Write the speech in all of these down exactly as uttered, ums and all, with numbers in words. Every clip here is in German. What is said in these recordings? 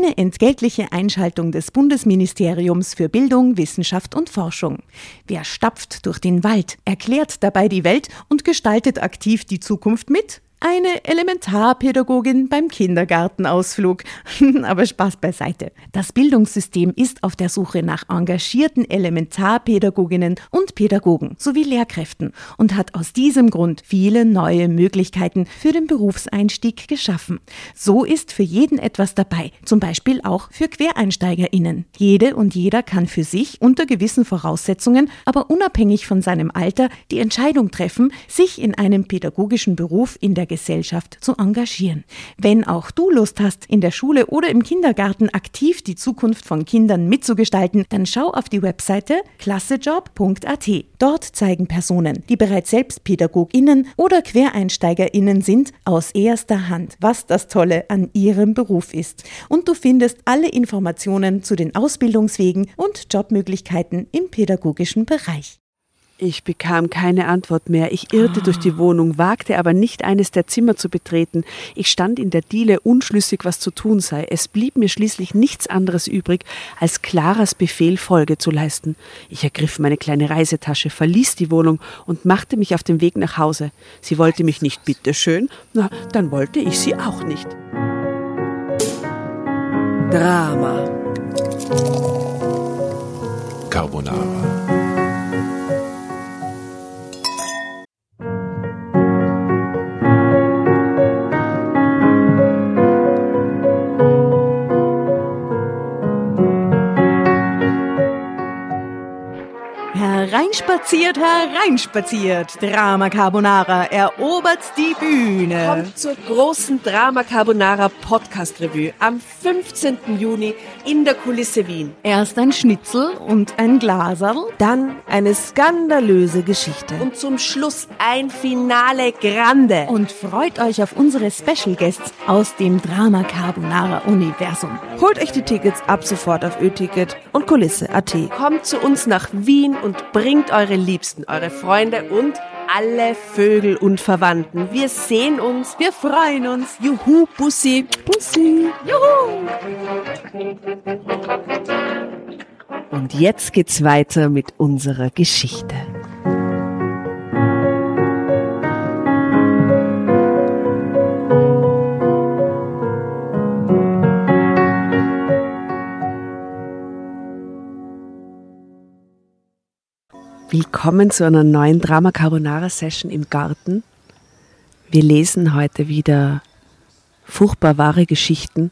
Eine entgeltliche Einschaltung des Bundesministeriums für Bildung, Wissenschaft und Forschung. Wer stapft durch den Wald, erklärt dabei die Welt und gestaltet aktiv die Zukunft mit? Eine Elementarpädagogin beim Kindergartenausflug. Aber Spaß beiseite. Das Bildungssystem ist auf der Suche nach engagierten Elementarpädagoginnen und Pädagogen sowie Lehrkräften und hat aus diesem Grund viele neue Möglichkeiten für den Berufseinstieg geschaffen. So ist für jeden etwas dabei, zum Beispiel auch für QuereinsteigerInnen. Jede und jeder kann für sich unter gewissen Voraussetzungen, aber unabhängig von seinem Alter, die Entscheidung treffen, sich in einem pädagogischen Beruf in der Gesellschaft zu engagieren. Wenn auch du Lust hast, in der Schule oder im Kindergarten aktiv die Zukunft von Kindern mitzugestalten, dann schau auf die Webseite klassejob punkt a t. Dort zeigen Personen, die bereits selbst PädagogInnen oder QuereinsteigerInnen sind, aus erster Hand, was das Tolle an ihrem Beruf ist. Und du findest alle Informationen zu den Ausbildungswegen und Jobmöglichkeiten im pädagogischen Bereich. Ich bekam keine Antwort mehr. Ich irrte oh. durch die Wohnung, wagte aber nicht, eines der Zimmer zu betreten. Ich stand in der Diele unschlüssig, was zu tun sei. Es blieb mir schließlich nichts anderes übrig, als Claras Befehl Folge zu leisten. Ich ergriff meine kleine Reisetasche, verließ die Wohnung und machte mich auf den Weg nach Hause. Sie wollte mich nicht bitteschön, na, dann wollte ich sie auch nicht. Drama. Carbonara. Hereinspaziert, hereinspaziert. Drama Carbonara erobert die Bühne. Kommt zur großen Drama Carbonara Podcast Revue am fünfzehnten Juni in der Kulisse Wien. Erst ein Schnitzel und ein Glaserl. Dann eine skandalöse Geschichte. Und zum Schluss ein Finale Grande. Und freut euch auf unsere Special Guests aus dem Drama Carbonara Universum. Holt euch die Tickets ab sofort auf Ö-Ticket und Kulisse punkt a t. Kommt zu uns nach Wien und bringt eure Liebsten, eure Freunde und alle Vögel und Verwandten. Wir sehen uns, wir freuen uns. Juhu, Bussi. Bussi. Juhu. Und jetzt geht's weiter mit unserer Geschichte. Willkommen zu einer neuen Drama Carbonara Session im Garten. Wir lesen heute wieder furchtbar wahre Geschichten.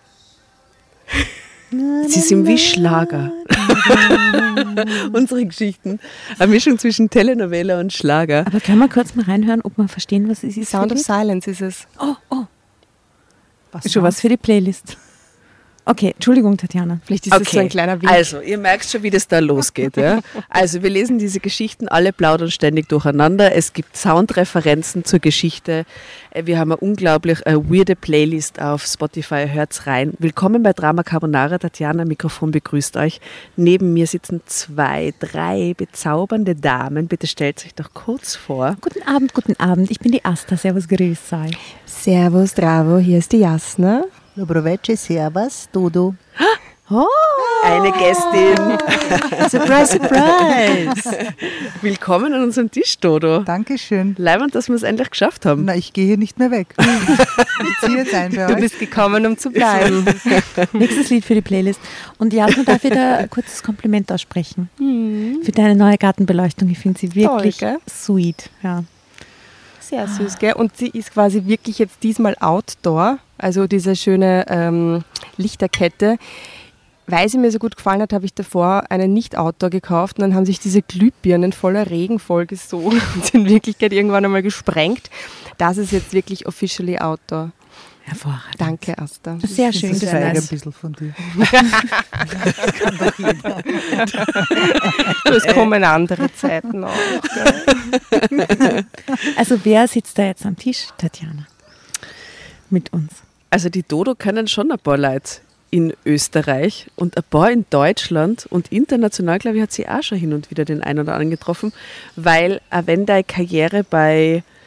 Sie sind wie Schlager. Unsere Geschichten. Eine Mischung zwischen Telenovela und Schlager. Aber können wir kurz mal reinhören, ob wir verstehen, was es ist? Sound of Silence ist es. Oh, oh. Was ist schon was für die Playlist. Okay, Entschuldigung, Tatjana. Vielleicht ist okay. Das so ein kleiner Wink. Also, ihr merkt schon, wie das da losgeht. Ja? Also, wir lesen diese Geschichten, alle plaudern ständig durcheinander. Es gibt Soundreferenzen zur Geschichte. Wir haben eine unglaublich äh, weirde Playlist auf Spotify. Hört's rein. Willkommen bei Drama Carbonara. Tatjana, Mikrofon begrüßt euch. Neben mir sitzen zwei, drei bezaubernde Damen. Bitte stellt euch doch kurz vor. Guten Abend, guten Abend. Ich bin die Asta. Servus, grüß euch. Servus, Dravo. Hier ist die Jasna. Dobroveče, servus, Dodo. Oh, eine Gästin. Surprise, surprise. Willkommen an unserem Tisch, Dodo. Dankeschön. Leibend, dass wir es endlich geschafft haben. Na, ich gehe hier nicht mehr weg. Ich ziehe jetzt ein bei Du euch. bist gekommen, um zu bleiben. Nächstes Lied für die Playlist. Und Jasna, darf ich da ein kurzes Kompliment aussprechen? Mhm. Für deine neue Gartenbeleuchtung. Ich finde sie wirklich Toll, gell? sweet. Ja. Sehr süß, gell? Und sie ist quasi wirklich jetzt diesmal outdoor. Also diese schöne ähm, Lichterkette. Weil sie mir so gut gefallen hat, habe ich davor eine Nicht-Outdoor gekauft und dann haben sich diese Glühbirnen voller Regen vollgesogen und in Wirklichkeit irgendwann einmal gesprengt. Das ist jetzt wirklich officially Outdoor. Hervorragend. Danke, Asta. Sehr schön. Das zeige nice. ein bisschen von dir. Das kann doch jeder. Du, es kommen andere Zeiten auch. Gell? Also wer sitzt da jetzt am Tisch, Tatjana? Mit uns. Also die Dodo kennen schon ein paar Leute in Österreich und ein paar in Deutschland und international, glaube ich, hat sie auch schon hin und wieder den einen oder anderen getroffen, weil auch wenn deine Karriere bei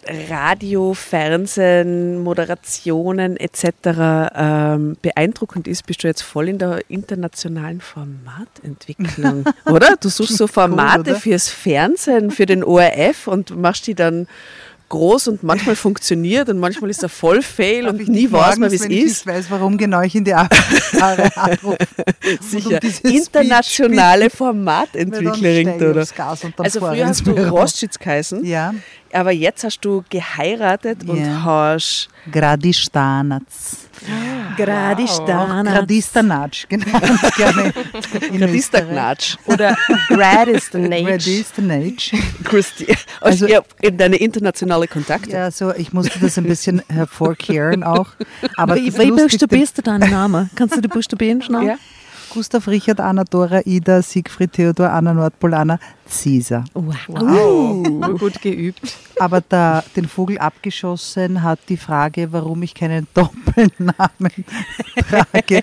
Radio, Fernsehen, Moderationen et cetera ähm, beeindruckend ist, bist du jetzt voll in der internationalen Formatentwicklung, oder? Du suchst so Formate cool, fürs Fernsehen, für den O R F und machst die dann groß und manchmal funktioniert und manchmal ist er voll fail und nie weiß man, wie es wenn ich ist. nicht weiß, warum genau ich in die Haare anrufe. Sicher. Um Internationale Speech Formatentwicklerin, oder? oder? Also früher hast du Rostschitz geheißen, Ja, aber jetzt hast du geheiratet und Ja. hast Gradistanac. Gradistana. Gradistanac, genau. Gerne in Gradistagnatsch. Oder Grad is the Nage. Gradistanac. Christi. Also- Also, ja, in deine internationale Kontakte. Ja, so, ich musste das ein bisschen hervorkehren auch. Aber Wie, das wie Lustigste- buchstabierst du deinen Namen? Kannst du die buchstabieren schnell? Ja. Gustav, Richard, Anna, Dora, Ida, Siegfried, Theodor, Anna, Nordpol, Anna, Caesar. Wow. Wow, gut geübt. Aber da den Vogel abgeschossen hat die Frage, warum ich keinen Doppelnamen trage.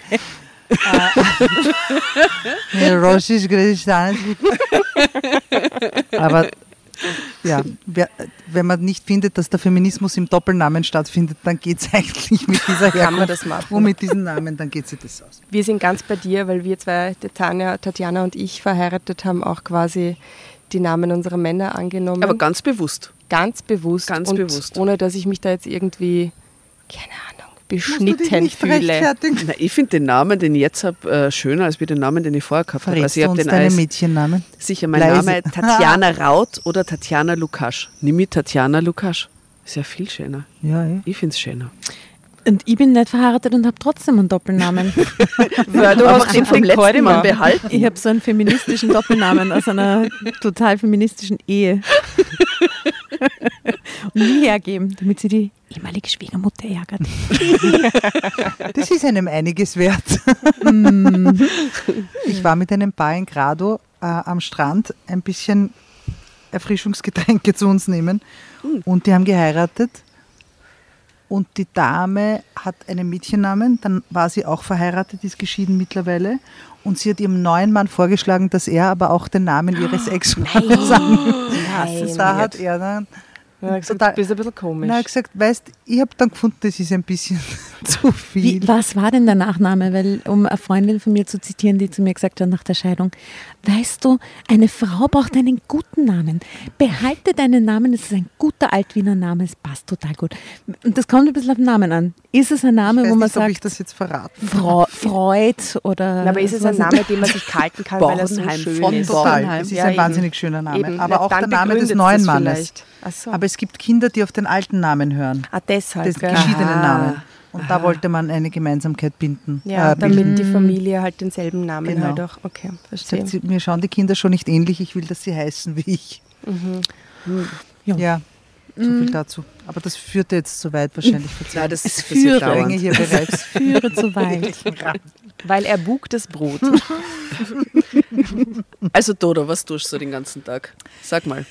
Äh, Russisch, Griechisch, Aber ja, wer, wenn man nicht findet, dass der Feminismus im Doppelnamen stattfindet, dann geht es eigentlich mit dieser Kann man Herkunft das machen. und mit diesen Namen, dann geht sich das aus. Wir sind ganz bei dir, weil wir zwei, die Tanja, Tatjana und ich, verheiratet haben, auch quasi die Namen unserer Männer angenommen. Aber ganz bewusst. ganz bewusst. Ganz und bewusst. Ohne, dass ich mich da jetzt irgendwie, keine Ahnung, Musst du dich beschnitten nicht fühle. rechtfertigen? Na, ich finde den Namen, den ich jetzt habe, äh, schöner als wie den Namen, den ich vorher gehabt habe. Verrätst Also ich du habe uns den deinen als Mädchennamen? sicher mein Leise. Name Tatjana Raut oder Tatjana Lukasch. Nimm mit Tatjana Lukasch. Ist ja viel schöner. Ja, ja. Ich finde es schöner. Und ich bin nicht verheiratet und habe trotzdem einen Doppelnamen. Weil du Aber hast den vom den letzten Kalten Mal behalten. Ich habe so einen feministischen Doppelnamen aus einer total feministischen Ehe. Und nie hergeben, damit sie die ehemalige Schwiegermutter ärgert. Das ist einem einiges wert. Ich war mit einem Paar in Grado äh, am Strand ein bisschen Erfrischungsgetränke zu uns nehmen und die haben geheiratet und die Dame hat einen Mädchennamen, dann war sie auch verheiratet, ist geschieden mittlerweile und sie hat ihrem neuen Mann vorgeschlagen, dass er aber auch den Namen ihres Ex-Mannes annimmt. Nein. Da hat er dann Ja, gesagt, total- du bist ein bisschen komisch. na, gesagt, weißt, ich habe dann gefunden, das ist ein bisschen zu viel. Wie, was war denn der Nachname? Weil, um eine Freundin von mir zu zitieren, die zu mir gesagt hat nach der Scheidung, weißt du, eine Frau braucht einen guten Namen. Behalte deinen Namen, es ist ein guter Altwiener Name, es passt total gut. Und das kommt ein bisschen auf den Namen an. Ist es ein Name, ich weiß wo man nicht, ob ich sagt, das jetzt verraten Frau, Freud oder... Na, aber ist es ein sowas? Name, den man sich halten kann, weil er so Bornheim schön von ist? Total. Bornheim. Es ist Ja, ein eben. wahnsinnig schöner Name. Eben. Aber Na, auch dann der Name des begründet neuen das Mannes. vielleicht. Ach so. Aber es gibt Kinder, die auf den alten Namen hören. ah, deshalb. Das gell? geschiedenen Aha. Namen. Und da wollte man eine Gemeinsamkeit binden. Ja, äh, bilden. damit die Familie halt denselben Namen Genau. halt auch. Okay, verstehe. Sagt sie, mir schauen die Kinder schon nicht ähnlich, ich will, dass sie heißen wie ich. Ja. Ja, so viel dazu. Aber das führte jetzt zu weit wahrscheinlich. Ja, das Es ist passiert führe Länge dauernd. hier bereits. Führe zu weit. Weil er bugt das Brot. Also Dodo, was tust du so den ganzen Tag? Sag mal.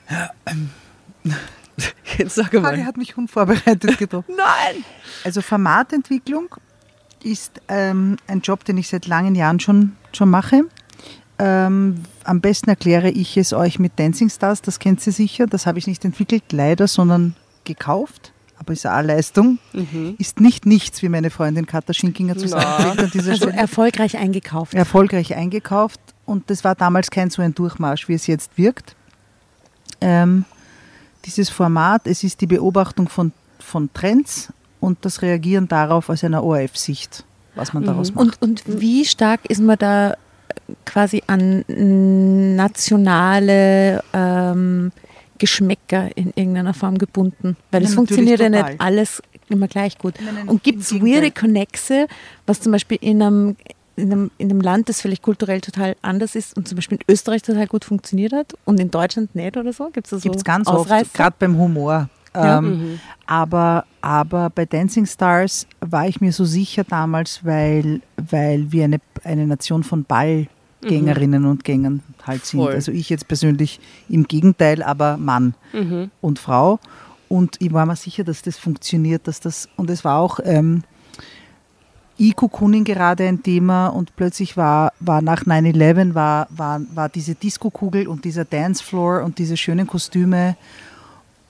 Jetzt sag Frage mal. hat mich unvorbereitet getroffen. Nein! Also Formatentwicklung ist ähm, ein Job, den ich seit langen Jahren schon, schon mache. Ähm, am besten erkläre ich es euch mit Dancing Stars, das kennt ihr sicher. Das habe ich nicht entwickelt, leider, sondern gekauft. Aber ist eine Leistung. Ist nicht nichts, wie meine Freundin Katha Schinkinger zu sagen pflegt an dieser Also Stelle. erfolgreich eingekauft. Erfolgreich eingekauft und das war damals kein so ein Durchmarsch, wie es jetzt wirkt. Ähm, dieses Format, es ist die Beobachtung von, von Trends und das Reagieren darauf aus einer O R F-Sicht, was man daraus macht. Und, und wie stark ist man da quasi an nationale ähm, Geschmäcker in irgendeiner Form gebunden? Weil es Ja, funktioniert ja natürlich nicht total. alles immer gleich gut. Nein, nein, Und gibt es im Gegenteil. weirde Connexe, was zum Beispiel in einem, in, einem, in einem Land, das vielleicht kulturell total anders ist und zum Beispiel in Österreich total gut funktioniert hat und in Deutschland nicht oder so? Gibt es da so Gibt es ganz Ausreißer? oft, gerade beim Humor. Ja. Ähm, aber, aber bei Dancing Stars war ich mir so sicher damals, weil, weil wir eine, eine Nation von Ballgängerinnen und Gängern halt sind. Voll. Also ich jetzt persönlich im Gegenteil, aber Mann und Frau. Und ich war mir sicher, dass das funktioniert, dass das, und es war auch ähm, E-Cocooning gerade ein Thema und plötzlich war, war nach nine eleven war, war, war diese Disco-Kugel und dieser Dancefloor und diese schönen Kostüme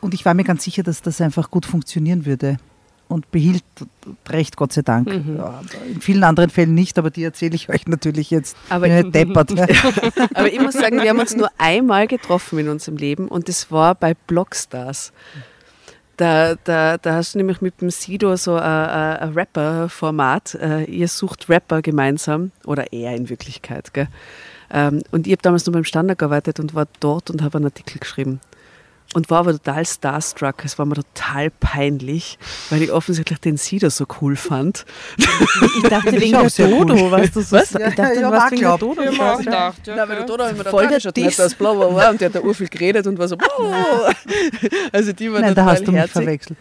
und ich war mir ganz sicher, dass das einfach gut funktionieren würde. Und behielt recht, Gott sei Dank. Mhm. Ja, in vielen anderen Fällen nicht, aber die erzähle ich euch natürlich jetzt. Aber bin nicht deppert. Ja. Aber ich muss sagen, wir haben uns nur einmal getroffen in unserem Leben und das war bei Blockstars. Da, da, da hast du nämlich mit dem Sido so ein, ein, ein Rapper-Format. Ihr sucht Rapper gemeinsam, oder er in Wirklichkeit. Gell? Und ich habe damals noch beim Standard gearbeitet und war dort und habe einen Artikel geschrieben. Und war aber total starstruck. Es war mir total peinlich, weil ich offensichtlich den Sido so cool fand. Ich dachte wegen der Dodo, cool. Was du so was? Ja, ich dachte, ja, du warst wegen der Dodo. Ich Ja, gedacht, ja, Nein, weil der Dodo hat mir voll da geschaut und hat das bla bla bla und der hat da urviel geredet und war so also die war Nein, da hast du mich herzig. verwechselt.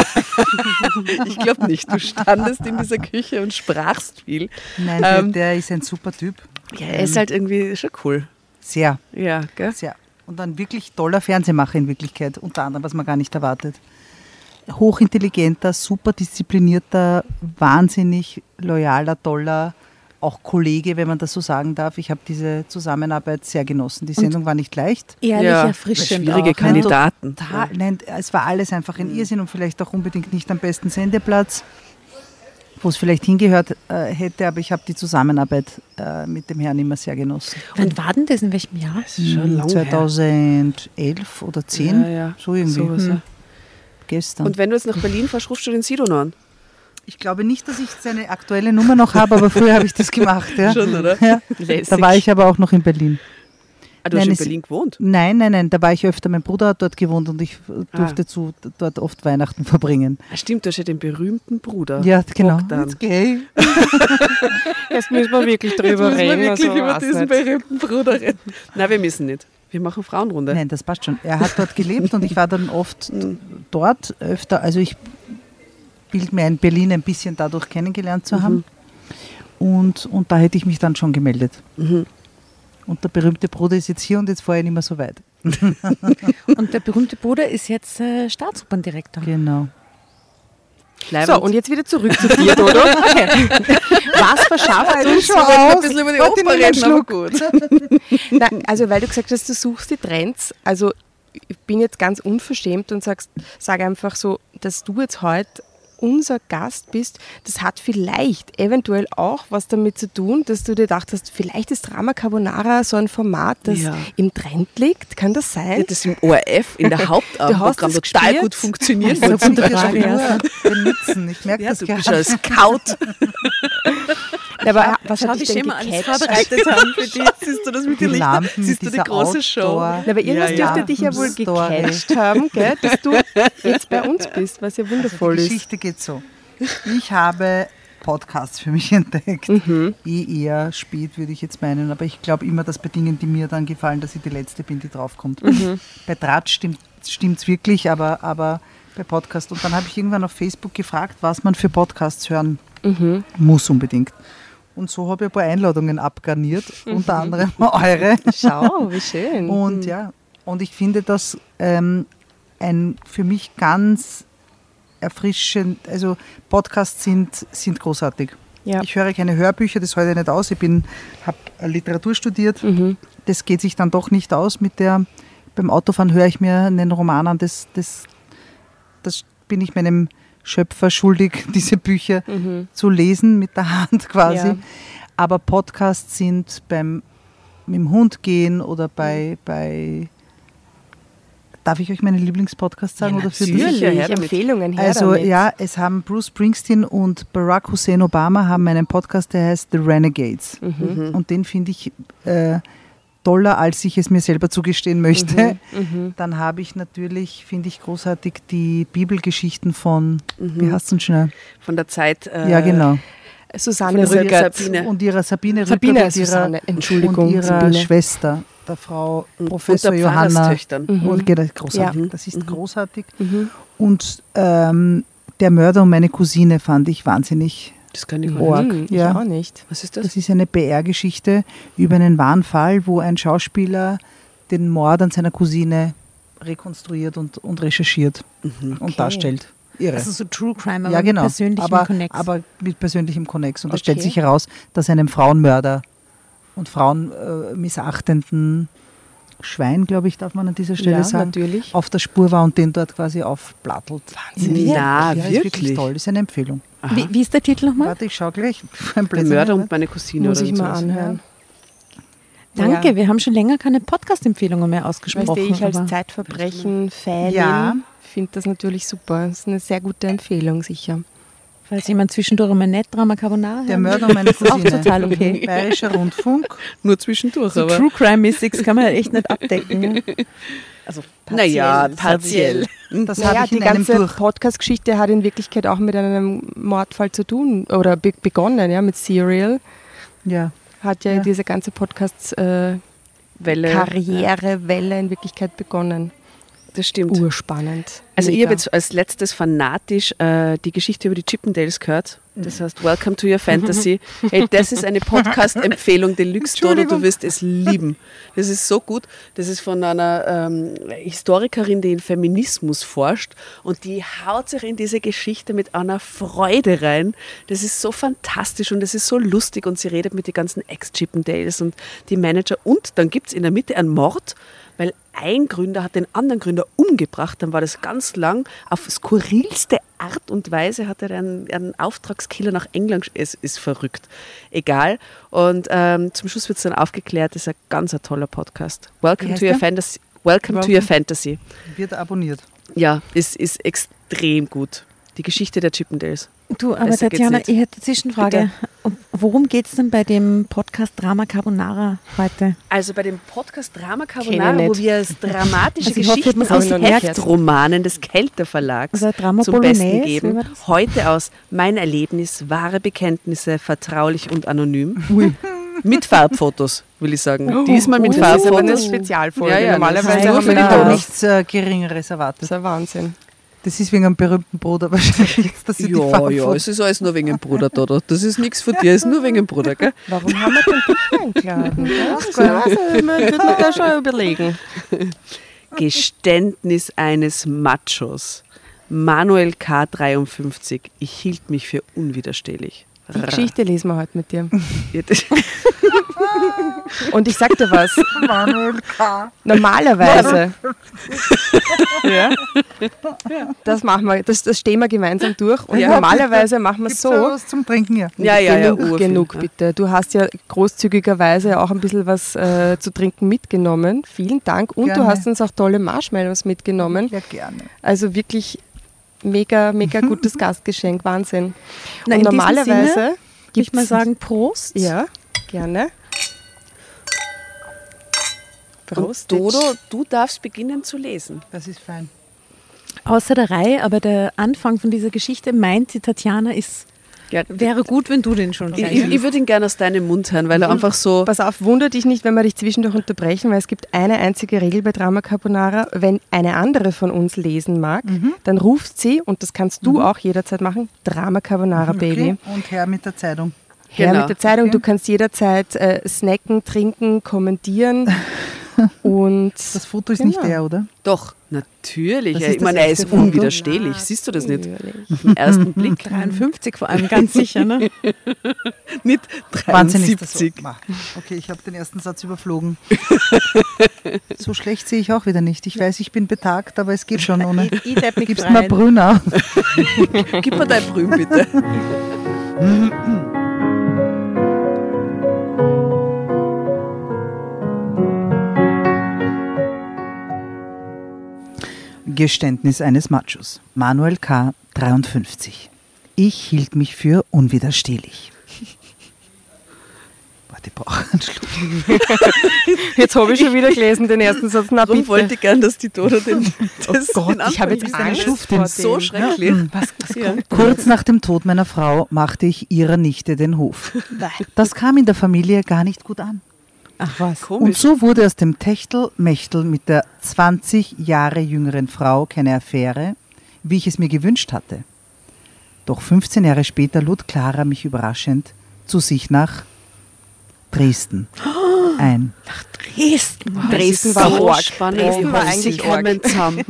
Ich glaube nicht. Du standest in dieser Küche und sprachst viel. Nein, der, ähm, der ist ein super Typ. Ja, er ist halt irgendwie schon cool. Sehr. Ja, gell? Sehr. Und ein wirklich toller Fernsehmacher in Wirklichkeit, unter anderem, was man gar nicht erwartet. Hochintelligenter, super disziplinierter, wahnsinnig loyaler, toller, auch Kollege, wenn man das so sagen darf. Ich habe diese Zusammenarbeit sehr genossen. Die Sendung und war nicht leicht. Ehrlich ja, erfrischend. Schwierige auch, Kandidaten. Total, nein, es war alles einfach ein Irrsinn und vielleicht auch unbedingt nicht am besten Sendeplatz, wo es vielleicht hingehört äh, hätte, aber ich habe die Zusammenarbeit äh, mit dem Herrn immer sehr genossen. Wann war denn das, in welchem Jahr? Das ist schon lange zweitausendelf oder zehn, ja, ja. so irgendwie. Sowas, ja. Gestern. Und wenn du jetzt nach Berlin fährst, rufst du den Sido noch an? Ich glaube nicht, dass ich seine aktuelle Nummer noch habe, aber früher habe ich das gemacht. Ja. Schon, oder? Ja. Da war ich aber auch noch in Berlin. Ah, du Nein, hast in Berlin gewohnt? Nein, nein, nein, da war ich öfter. Mein Bruder hat dort gewohnt und ich durfte ah. zu, dort oft Weihnachten verbringen. Ah, stimmt, du hast ja den berühmten Bruder. Ja, genau. Okay. Jetzt müssen wir wirklich drüber Jetzt reden. Müssen wir wirklich also, über diesen nicht. berühmten Bruder reden. Nein, wir müssen nicht. Wir machen Frauenrunde. Nein, das passt schon. Er hat dort gelebt und ich war dann oft dort öfter. Also ich bilde mir in Berlin ein bisschen dadurch kennengelernt zu haben. Mhm. Und, und da hätte ich mich dann schon gemeldet. Mhm. Und der berühmte Bruder ist jetzt hier und jetzt vorher nicht mehr so weit. Und der berühmte Bruder ist jetzt äh, Staatsoperndirektor. Genau. Bleibend. So, und jetzt wieder zurück zu dir, Dodo. Okay. Was verschafft uns schon aus? Ein bisschen über die Oper reden, aber gut. Na, also, weil du gesagt hast, du suchst die Trends. Also, ich bin jetzt ganz unverschämt und sagst, sage einfach so, dass du jetzt heute unser Gast bist, das hat vielleicht eventuell auch was damit zu tun, dass du dir gedacht hast, vielleicht ist Drama Carbonara so ein Format, das ja. im Trend liegt. Kann das sein? Ja, das im O R F, in der Hauptabendprogramm total gespielt? Gut funktioniert. Das ist ja benutzen. Ich merke ja, das du gar bist ein Scout. Ja, aber was Schau, hat wie dich denn wir alles gecatcht? vorbereitet haben für dich. Siehst du das mit den Lichtern? Siehst du die große Show? Ja, aber irgendwas ja, dürfte ja. dich ja wohl gecatcht haben, gell, dass du jetzt bei uns bist, was ja wundervoll also die ist. Die Geschichte geht so. Ich habe Podcasts für mich entdeckt. Mhm. Eh eher spät, würde ich jetzt meinen. Aber ich glaube immer, dass bei Dingen, die mir dann gefallen, dass ich die Letzte bin, die draufkommt. Mhm. Bei Draht stimmt es wirklich, aber, aber bei Podcasts. Und dann habe ich irgendwann auf Facebook gefragt, was man für Podcasts hören mhm. muss unbedingt. Und so habe ich ein paar Einladungen abgarniert, mhm. unter anderem eure. Schau, wie schön. Und ja, und ich finde das ähm, ein für mich ganz erfrischend, also Podcasts sind, sind großartig. Ja. Ich höre keine Hörbücher, das halte ich nicht aus. Ich habe Literatur studiert, mhm. das geht sich dann doch nicht aus mit der, beim Autofahren höre ich mir einen Roman an, das, das, das bin ich meinem Schöpfer schuldig, diese Bücher mhm. zu lesen mit der Hand quasi. Ja. Aber Podcasts sind beim mit dem Hund gehen oder bei, bei darf ich euch meine Lieblingspodcasts sagen? Ja, oder für natürlich, her Empfehlungen her Also damit. ja, es haben Bruce Springsteen und Barack Hussein Obama haben einen Podcast, der heißt The Renegades. Mhm. Und den finde ich äh, toller, als ich es mir selber zugestehen möchte. Mhm. Mhm. Dann habe ich natürlich, finde ich großartig, die Bibelgeschichten von, mhm. wie heißt es denn schnell? Von der Zeit. Äh, ja, genau. Susanne Rückert. Und ihrer Sabine Rückert. Sabine und ihrer, Susanne, Entschuldigung. Und ihrer Sabine. Schwester. Der Frau Professor und der Johanna. Mhm. Und, genau, großartig. Ja. Das ist mhm. großartig. Mhm. Und ähm, Der Mörder und meine Cousine fand ich wahnsinnig das kann ich arg. Mhm, ich ja. auch nicht. Was ist das? Das ist eine P R-Geschichte über einen wahren Fall, wo ein Schauspieler den Mord an seiner Cousine rekonstruiert und, und recherchiert mhm. und okay. darstellt. Irre. Also so True Crime, aber ja, genau. mit persönlichem aber, Konnex. aber mit persönlichem Konnex. Und es okay. stellt sich heraus, dass einem Frauenmörder und Frauen äh, missachtenden Schwein, glaube ich, darf man an dieser Stelle Ja, sagen, natürlich. auf der Spur war und den dort quasi aufplattelt. Wahnsinn. Na, ja, ist wirklich? wirklich toll. Das ist eine Empfehlung. Wie, wie ist der Titel nochmal? Warte, ich schaue gleich. Ein Der Mörder und meine Cousine Muss oder ich mal sowas. anhören. Danke, Ja. wir haben schon länger keine Podcast-Empfehlungen mehr Weißt ausgesprochen. du, ich als aber- Zeitverbrechen-Fanin Ja. finde das natürlich super. Das ist eine sehr gute Empfehlung, sicher. Falls jemand zwischendurch mal nicht Drama Carbonara Der hören Mörder will, und meine ist auch Cousine. total okay. Bayerischer Rundfunk. Nur zwischendurch, So aber. True Crime-mäßig kann man echt nicht abdecken. Ja. Also Naja, partiell. partiell. Das Naja, habe ich die in einem ganze durch. Podcast-Geschichte hat in Wirklichkeit auch mit einem Mordfall zu tun oder be begonnen, ja, mit Serial. Ja. Hat ja, Ja. diese ganze Podcast-Karrierewelle Welle. in Wirklichkeit begonnen. Das stimmt. Urspannend. Also ich Mega. habe jetzt als letztes fanatisch äh, die Geschichte über die Chippendales gehört. Das heißt, Welcome to Your Fantasy. Hey, das ist eine Podcast-Empfehlung Deluxe, Dodo, du Entschuldigung. wirst es lieben. Das ist so gut. Das ist von einer ähm, Historikerin, die in Feminismus forscht und die haut sich in diese Geschichte mit einer Freude rein. Das ist so fantastisch und das ist so lustig und sie redet mit den ganzen Ex-Chippendales und die Manager und dann gibt es in der Mitte einen Mord, weil ein Gründer hat den anderen Gründer umgebracht, dann war das ganz lang auf skurrilste Art und Weise hat er einen, einen Auftragskiller nach England, es ist verrückt. Egal. Und ähm, zum Schluss wird es dann aufgeklärt, das ist ein ganz ein toller Podcast. Welcome heißt to your der? Fantasy. Welcome to your Fantasy. Wird abonniert. Ja, es ist extrem gut. Die Geschichte der Chippendales. Du, aber Besser geht's Tatjana, nicht. ich hätte eine Zwischenfrage. Worum geht es denn bei dem Podcast Drama Carbonara heute? Also bei dem Podcast Drama Kenn Carbonara, ich wo nicht. wir als dramatische Also ich hoffe, Geschichten das aus habe ich noch nicht gehört. Herzromanen des Kelter Verlags Also Drama zum Besten Bolognese, wie geben. war das? Heute aus Mein Erlebnis, wahre Bekenntnisse, vertraulich und anonym. Mit Farbfotos, will ich sagen. Diesmal mit Oh, das ist aber eine Farbfotos. Spezialfolge. Ja, ja, Normalerweise das ist nur haben für wir die da- Dodos. Nichts äh, Geringeres erwartet. Das ist ein Wahnsinn. Das ist wegen einem berühmten Bruder wahrscheinlich jetzt, dass sie die Ja, ja, Farbfotos- es ist alles nur wegen dem Bruder, Dodo. Das ist nichts von dir, es ist nur wegen dem Bruder, gell? Warum haben wir denn dich eingeladen? Das also, würde man da schon überlegen. Geständnis eines Machos. Manuel K. dreiundfünfzig. Ich hielt mich für unwiderstehlich. Die Geschichte lesen wir heute mit dir. Ja, das- Und ich sag dir was, Manuel K. normalerweise, ja, das machen wir, das, das stehen wir gemeinsam durch und Ja. normalerweise machen wir es Gibt's da so. was zum Trinken hier? Ja, ja, ja, genug, urviel, genug ja. bitte. Du hast ja großzügigerweise auch ein bisschen was äh, zu trinken mitgenommen. Vielen Dank. Und Gerne. du hast uns auch tolle Marshmallows mitgenommen. Ja, gerne. Also wirklich mega, mega gutes Gastgeschenk. Wahnsinn. Na, und in diesem normalerweise Sinne, ich gibt's mal sagen Prost. Ja, gerne. Und Dodo, du darfst beginnen zu lesen. Das ist fein. Außer der Reihe, aber der Anfang von dieser Geschichte meint die Tatjana ist, Ja, wäre gut, wenn du den schon ich ich, ich würde ihn gerne aus deinem Mund hören, weil er einfach so. Pass auf, wundert dich nicht, wenn wir dich zwischendurch unterbrechen, weil es gibt eine einzige Regel bei Drama Carbonara. Wenn eine andere von uns lesen mag, dann ruft sie, und das kannst du auch jederzeit machen, Drama Carbonara Baby. Okay. Und her mit der Zeitung. Her Genau. mit der Zeitung, Okay. du kannst jederzeit äh, snacken, trinken, kommentieren und Das Foto ist nicht Genau. der, oder? Doch, natürlich. Das Ja, ist ich das meine, er erste ist Foto. unwiderstehlich. Siehst du das nicht? natürlich. Auf den ersten Blick. dreiundfünfzig vor allem, ganz sicher. Ne? Nicht Wahnsinn ist das so. dreiundsiebzig. Ma. Okay, ich habe den ersten Satz überflogen. So schlecht sehe ich auch wieder nicht. Ich weiß, ich bin betagt, aber es geht schon ohne. Ich, ich depp mich Gibst frei. mal Brüner. Gib mir dein Brühen, bitte. Geständnis eines Machos. Manuel K. dreiundfünfzig. Ich hielt mich für unwiderstehlich. Warte, ich brauche einen Schluck. Jetzt habe ich schon wieder gelesen, den ersten Satz. Na, Darum bitte. wollte ich gern, dass die Dodo den. Das Gott, den ich habe jetzt Anfang Angst liest. vor So dem. schrecklich. Was, was Ja. Kurz nach dem Tod meiner Frau machte ich ihrer Nichte den Hof. Das kam in der Familie gar nicht gut an. Ach was. Und Komisch. so wurde aus dem Techtel-Mechtel mit der zwanzig Jahre jüngeren Frau keine Affäre, wie ich es mir gewünscht hatte. Doch fünfzehn Jahre später lud Clara mich überraschend zu sich nach Dresden ein. Dresden. Dresden so war arg. spannend. Dresden Ich war hoffe, eigentlich sie kommen zusammen.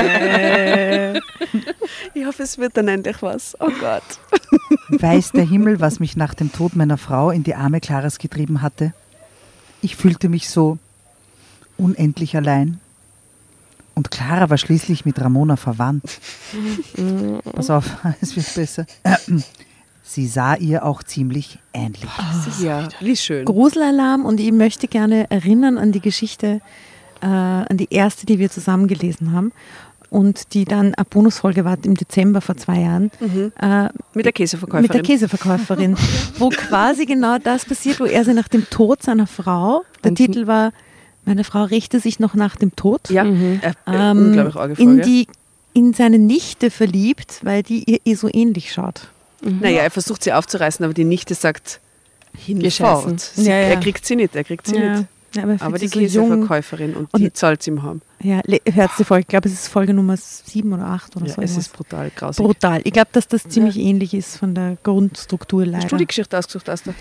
Ich hoffe, es wird dann endlich was. Oh Gott. Weiß der Himmel, was mich nach dem Tod meiner Frau in die Arme Claras getrieben hatte? Ich fühlte mich so unendlich allein. Und Clara war schließlich mit Ramona verwandt. Pass auf, es wird besser. Sie sah ihr auch ziemlich ähnlich. Oh, ja, wie schön. Gruselalarm, und ich möchte gerne erinnern an die Geschichte, äh, an die erste, die wir zusammen gelesen haben und die dann eine Bonusfolge war im Dezember vor zwei Jahren. Mhm. Äh, mit der Käseverkäuferin. Mit der Käseverkäuferin, wo quasi genau das passiert, wo er sich nach dem Tod seiner Frau, der Und Titel war, meine Frau richte sich noch nach dem Tod, Ja, mhm. äh, ähm, unglaublich arge in, Folge. die, in seine Nichte verliebt, weil die ihr, ihr so ähnlich schaut. Mhm. Naja, er versucht sie aufzureißen, aber die Nichte sagt, Gescheißen. hinfort. Sie, Ja, ja. Er kriegt sie nicht, er kriegt sie Ja. nicht. Ja, aber, Aber die so jung. Käseverkäuferin und die Und- zahlt sie ihm heim. Ja, le- hört die Folge. Ich glaube, es ist Folge Nummer sieben oder acht oder Ja, so. es irgendwas. ist brutal grausig. Brutal. Ich glaube, dass das ziemlich ähnlich ist von der Grundstruktur leider. Hast du die Geschichte ausgesucht, Asta?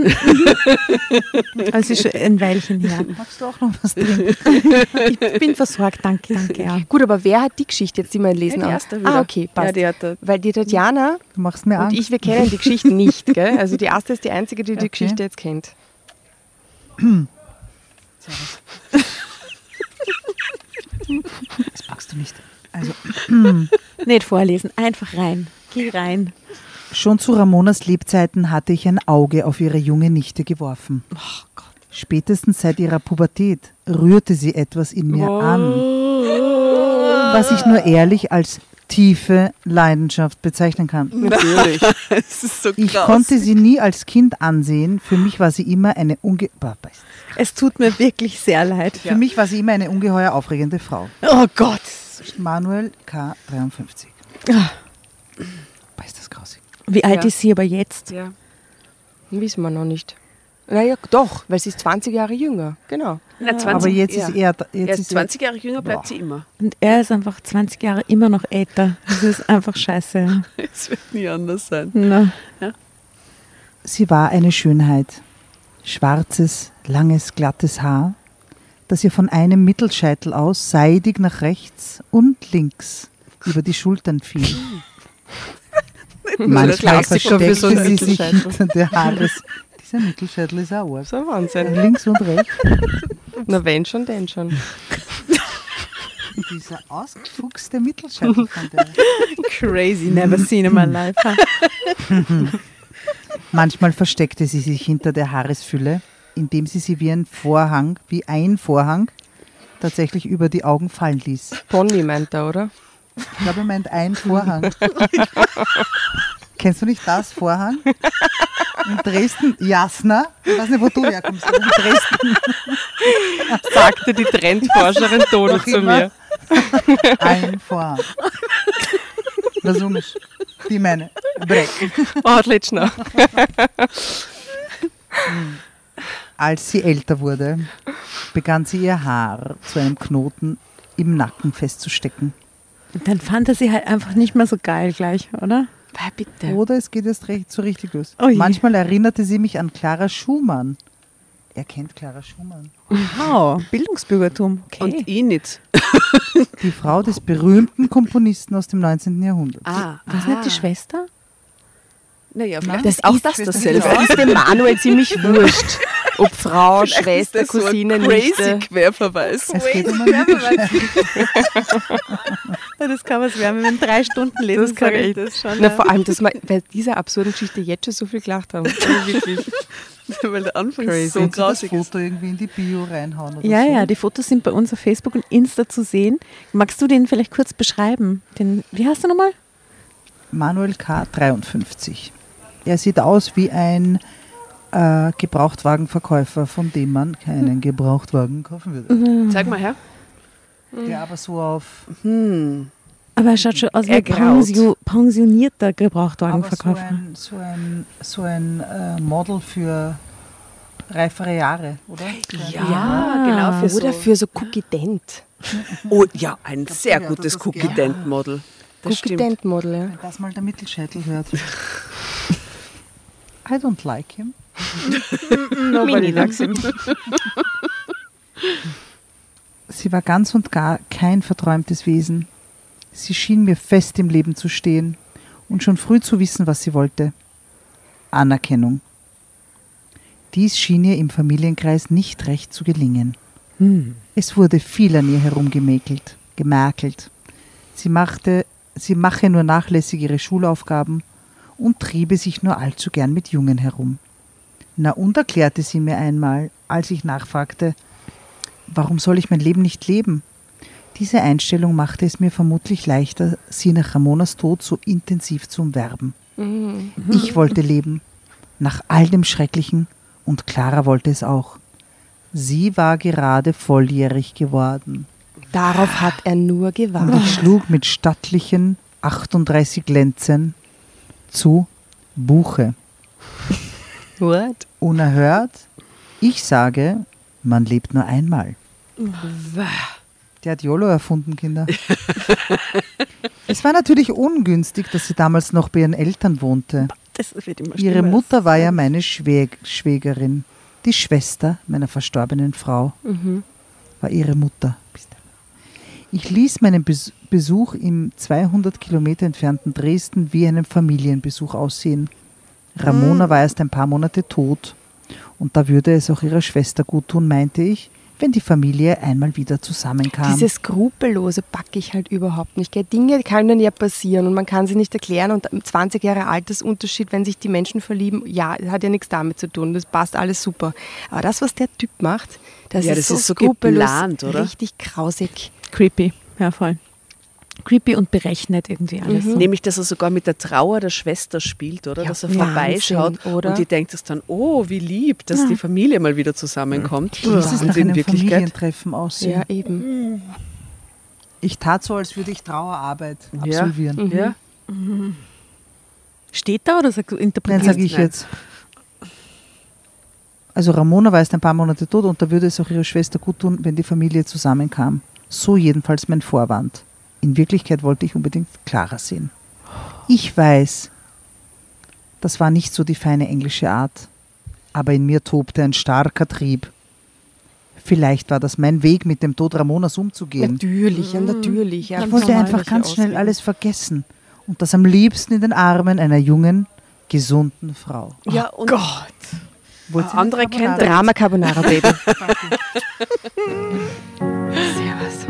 Also es ist schon ein Weilchen her. Magst du auch noch was trinken? Ich bin versorgt, danke, danke. Ja. Gut, aber wer hat die Geschichte jetzt, die wir lesen Ja, die haben? Asta wieder. Ah, okay, passt. Ja, die hat da- Weil die Tatjana Du machst mir und Angst. ich, wir kennen die Geschichte nicht. Gell? Also die Asta ist die Einzige, die die Okay. Geschichte jetzt kennt. Das magst du nicht. Also, Nicht vorlesen, einfach rein. Geh rein. schon zu Ramonas Lebzeiten hatte ich ein Auge auf ihre junge Nichte geworfen. Spätestens seit ihrer Pubertät rührte sie etwas in mir an, was ich nur ehrlich als tiefe Leidenschaft bezeichnen kann. Natürlich. Es ist so Ich krass. konnte sie nie als Kind ansehen. Für mich war sie immer eine unge Papa, ist- Es tut mir wirklich sehr leid. Für mich war sie immer eine ungeheuer aufregende Frau. Oh Gott. Manuel K. dreiundfünfzig. Ah. Boah, ist das grausig. Wie alt Ja. ist sie aber jetzt? Ja. Wissen wir noch nicht. Naja, doch, weil sie ist zwanzig Jahre jünger. Genau. Na, zwanzig, Aber jetzt ja. ist er, jetzt Er ist ist zwanzig Jahre jünger, bleibt Boah. sie immer. Und er ist einfach zwanzig Jahre immer noch älter. Das ist einfach scheiße. Es wird nie anders sein. Na. Sie war eine Schönheit. Schwarzes, langes, glattes Haar, das ihr von einem Mittelscheitel aus seidig nach rechts und links über die Schultern fiel. Manchmal Klassiker für so versteckte einen sie sich Mittelscheitel. hinter der Haares. Dieser Mittelscheitel ist auch arg. So ein Wahnsinn. Links und rechts. Na wenn schon, denn schon. Dieser ausgefuchste Mittelscheitel von der. Crazy, never seen in my life. Manchmal versteckte sie sich hinter der Haaresfülle, indem sie sie wie ein Vorhang, wie ein Vorhang, tatsächlich über die Augen fallen ließ. Pony meint er, oder? Ich glaube, er meint ein Vorhang. Kennst du nicht das Vorhang? In Dresden, Jasna, ich weiß nicht, wo du herkommst, aber in Dresden Sagte die Trendforscherin Dodo zu mir. ein Vorhang. Rozumiesz? Die meine. Brek. Oh, Litschner. Als sie älter wurde, begann sie ihr Haar zu einem Knoten im Nacken festzustecken. Dann fand er sie halt einfach nicht mehr so geil gleich, oder? Bei bitte. Oder es geht erst recht, so richtig los. Oh je. Manchmal erinnerte sie mich an Clara Schumann. Er kennt Clara Schumann. Wow, Bildungsbürgertum. Okay. Und ich nicht. Die Frau des berühmten Komponisten aus dem neunzehnten Jahrhundert. Ah, war das nicht die Schwester? naja, vielleicht Das ist auch ist das Schwester dasselbe. Clara. Das ist dem Manuel ziemlich wurscht. Ob Frau, Vielleicht Schwester, ist das Cousine, so ein crazy Nichte. Querverweis. Es geht um einen Mittelscheitel. Ja, das kann was werden, wenn wir drei Stunden lesen. Das kann sag ich ich. das schon. Na, ja. vor allem, dass wir bei dieser absurden Geschichte jetzt schon so viel gelacht haben. Also wirklich. Weil der Anfang Crazy. so Kannst du das grausig ist. Foto irgendwie in die Bio reinhauen oder Ja, so? ja, die Fotos sind bei uns auf Facebook und Insta zu sehen. Magst du den vielleicht kurz beschreiben? Den, wie heißt du nochmal? Manuel K. dreiundfünfzig. Er sieht aus wie ein äh, Gebrauchtwagenverkäufer, von dem man keinen Gebrauchtwagen kaufen würde. Zeig mal her. Der aber so auf Hm. Aber er schaut schon aus wie ein Ergraut. Pensio, pensionierter aber so Gebrauchtwagenverkäufer. ein, so ein, so ein äh, Model für reifere Jahre, oder? Ja, genau. Für Oder so. für so Cookie Dent. Oh, ja, ein sehr ja, gutes das ist Cookie gern. Dent Model. Das Cookie stimmt. Dent Model, ja. Wenn das mal der Mittelscheitel hört. I don't like him. Nobody likes him. Sie war ganz und gar kein verträumtes Wesen. Sie schien mir fest im Leben zu stehen und schon früh zu wissen, was sie wollte. Anerkennung. Dies schien ihr im Familienkreis nicht recht zu gelingen. Es wurde viel an ihr herumgemäkelt, gemerkelt. Sie machte, sie mache nur nachlässig ihre Schulaufgaben und triebe sich nur allzu gern mit Jungen herum. Na, und erklärte sie mir einmal, als ich nachfragte, warum soll ich mein Leben nicht leben? Diese Einstellung machte es mir vermutlich leichter, sie nach Ramonas Tod so intensiv zu umwerben. Mhm. Ich wollte leben, nach all dem Schrecklichen, und Clara wollte es auch. Sie war gerade volljährig geworden. Darauf hat er nur gewartet. Und ich schlug mit stattlichen achtunddreißig Lenzen zu Buche. What? Unerhört, ich sage, man lebt nur einmal. Der hat YOLO erfunden, Kinder. Es war natürlich ungünstig, dass sie damals noch bei ihren Eltern wohnte. Das wird immer Ihre Mutter war ja meine Schwäg- Schwägerin. Die Schwester meiner verstorbenen Frau mhm. war ihre Mutter. Ich ließ meinen Bes- Besuch im zweihundert Kilometer entfernten Dresden wie einen Familienbesuch aussehen. Ramona mhm. war erst ein paar Monate tot. Und da würde es auch ihrer Schwester gut tun, meinte ich, wenn die Familie einmal wieder zusammenkam. Dieses Skrupellose packe ich halt überhaupt nicht. Gell? Dinge können ja passieren und man kann sie nicht erklären. Und zwanzig Jahre Altersunterschied, wenn sich die Menschen verlieben, ja, hat ja nichts damit zu tun. Das passt alles super. Aber das, was der Typ macht, das ja, ist das so ist so skrupellos, geplant, oder? Richtig grausig. Creepy, ja voll. Creepy und berechnet irgendwie alles. Mhm. Nämlich, dass er sogar mit der Trauer der Schwester spielt, oder? Ja, dass er Wahnsinn, vorbeischaut oder? und die denkt es dann, oh, wie lieb, dass ja. die Familie mal wieder zusammenkommt. Ja. Das ist nach einem Familientreffen aussehen. Ja, eben. Ich tat so, als würde ich Trauerarbeit absolvieren. Ja. Mhm. Ja. Mhm. Steht da oder sag, interpretierst Nein, sage ich Nein. jetzt. Also Ramona war erst ein paar Monate tot und da würde es auch ihrer Schwester gut tun, wenn die Familie zusammenkam. So jedenfalls mein Vorwand. In Wirklichkeit wollte ich unbedingt Clara sehen. Ich weiß, das war nicht so die feine englische Art, aber in mir tobte ein starker Trieb. Vielleicht war das mein Weg, mit dem Tod Ramonas umzugehen. Natürlich, ja, natürlich. Ja, ich wollte einfach ganz schnell ausgehen. alles vergessen und das am liebsten in den Armen einer jungen, gesunden Frau. Ja, oh Gott. Wollt ihr andere kennen? Drama Carbonara, Baby. Servus.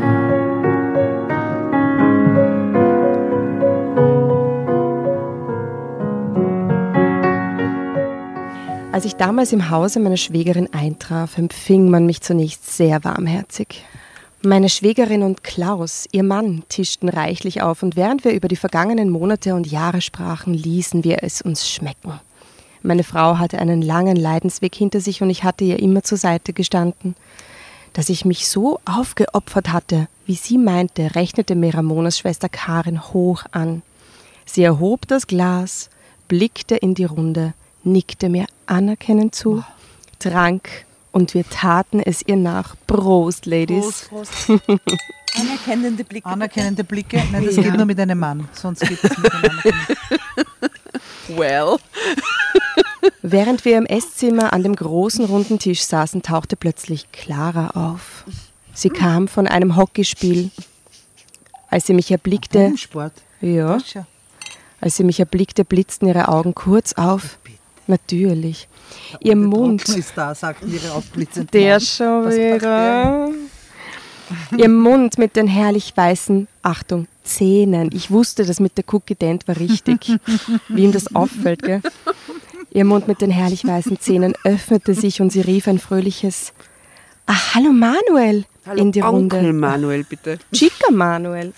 Als ich damals im Hause meiner Schwägerin eintraf, empfing man mich zunächst sehr warmherzig. Meine Schwägerin und Klaus, ihr Mann, tischten reichlich auf und während wir über die vergangenen Monate und Jahre sprachen, ließen wir es uns schmecken. Meine Frau hatte einen langen Leidensweg hinter sich und ich hatte ihr immer zur Seite gestanden. Dass ich mich so aufgeopfert hatte, wie sie meinte, rechnete mir Ramonas Schwester Karin hoch an. Sie erhob das Glas, blickte in die Runde, nickte mir anerkennend zu, trank und wir taten es ihr nach. Prost, Ladies. Prost, Prost. Anerkennende Blicke. Anerkennende Blicke? Nein, das ja. geht nur mit einem Mann, sonst geht es mit einem Mann. Well. Während wir im Esszimmer an dem großen runden Tisch saßen, tauchte plötzlich Clara auf. Sie kam von einem Hockeyspiel. Als sie mich erblickte, Bogensport. Ja. Als sie mich erblickte, blitzten ihre Augen kurz auf. Natürlich. Der Ihr Mund. Ist da, sagten ihre aufblitzenden Der Augen. schon wieder. Ihr Mund mit den herrlich weißen, Achtung, Zähnen. Ich wusste, das mit der Cookie Dent war richtig. Wie ihm das auffällt, gell? Ihr Mund mit den herrlich weißen Zähnen öffnete sich und sie rief ein fröhliches Ah, hallo Manuel Hallo in die Onkel Runde. Manuel, bitte. Chica Manuel.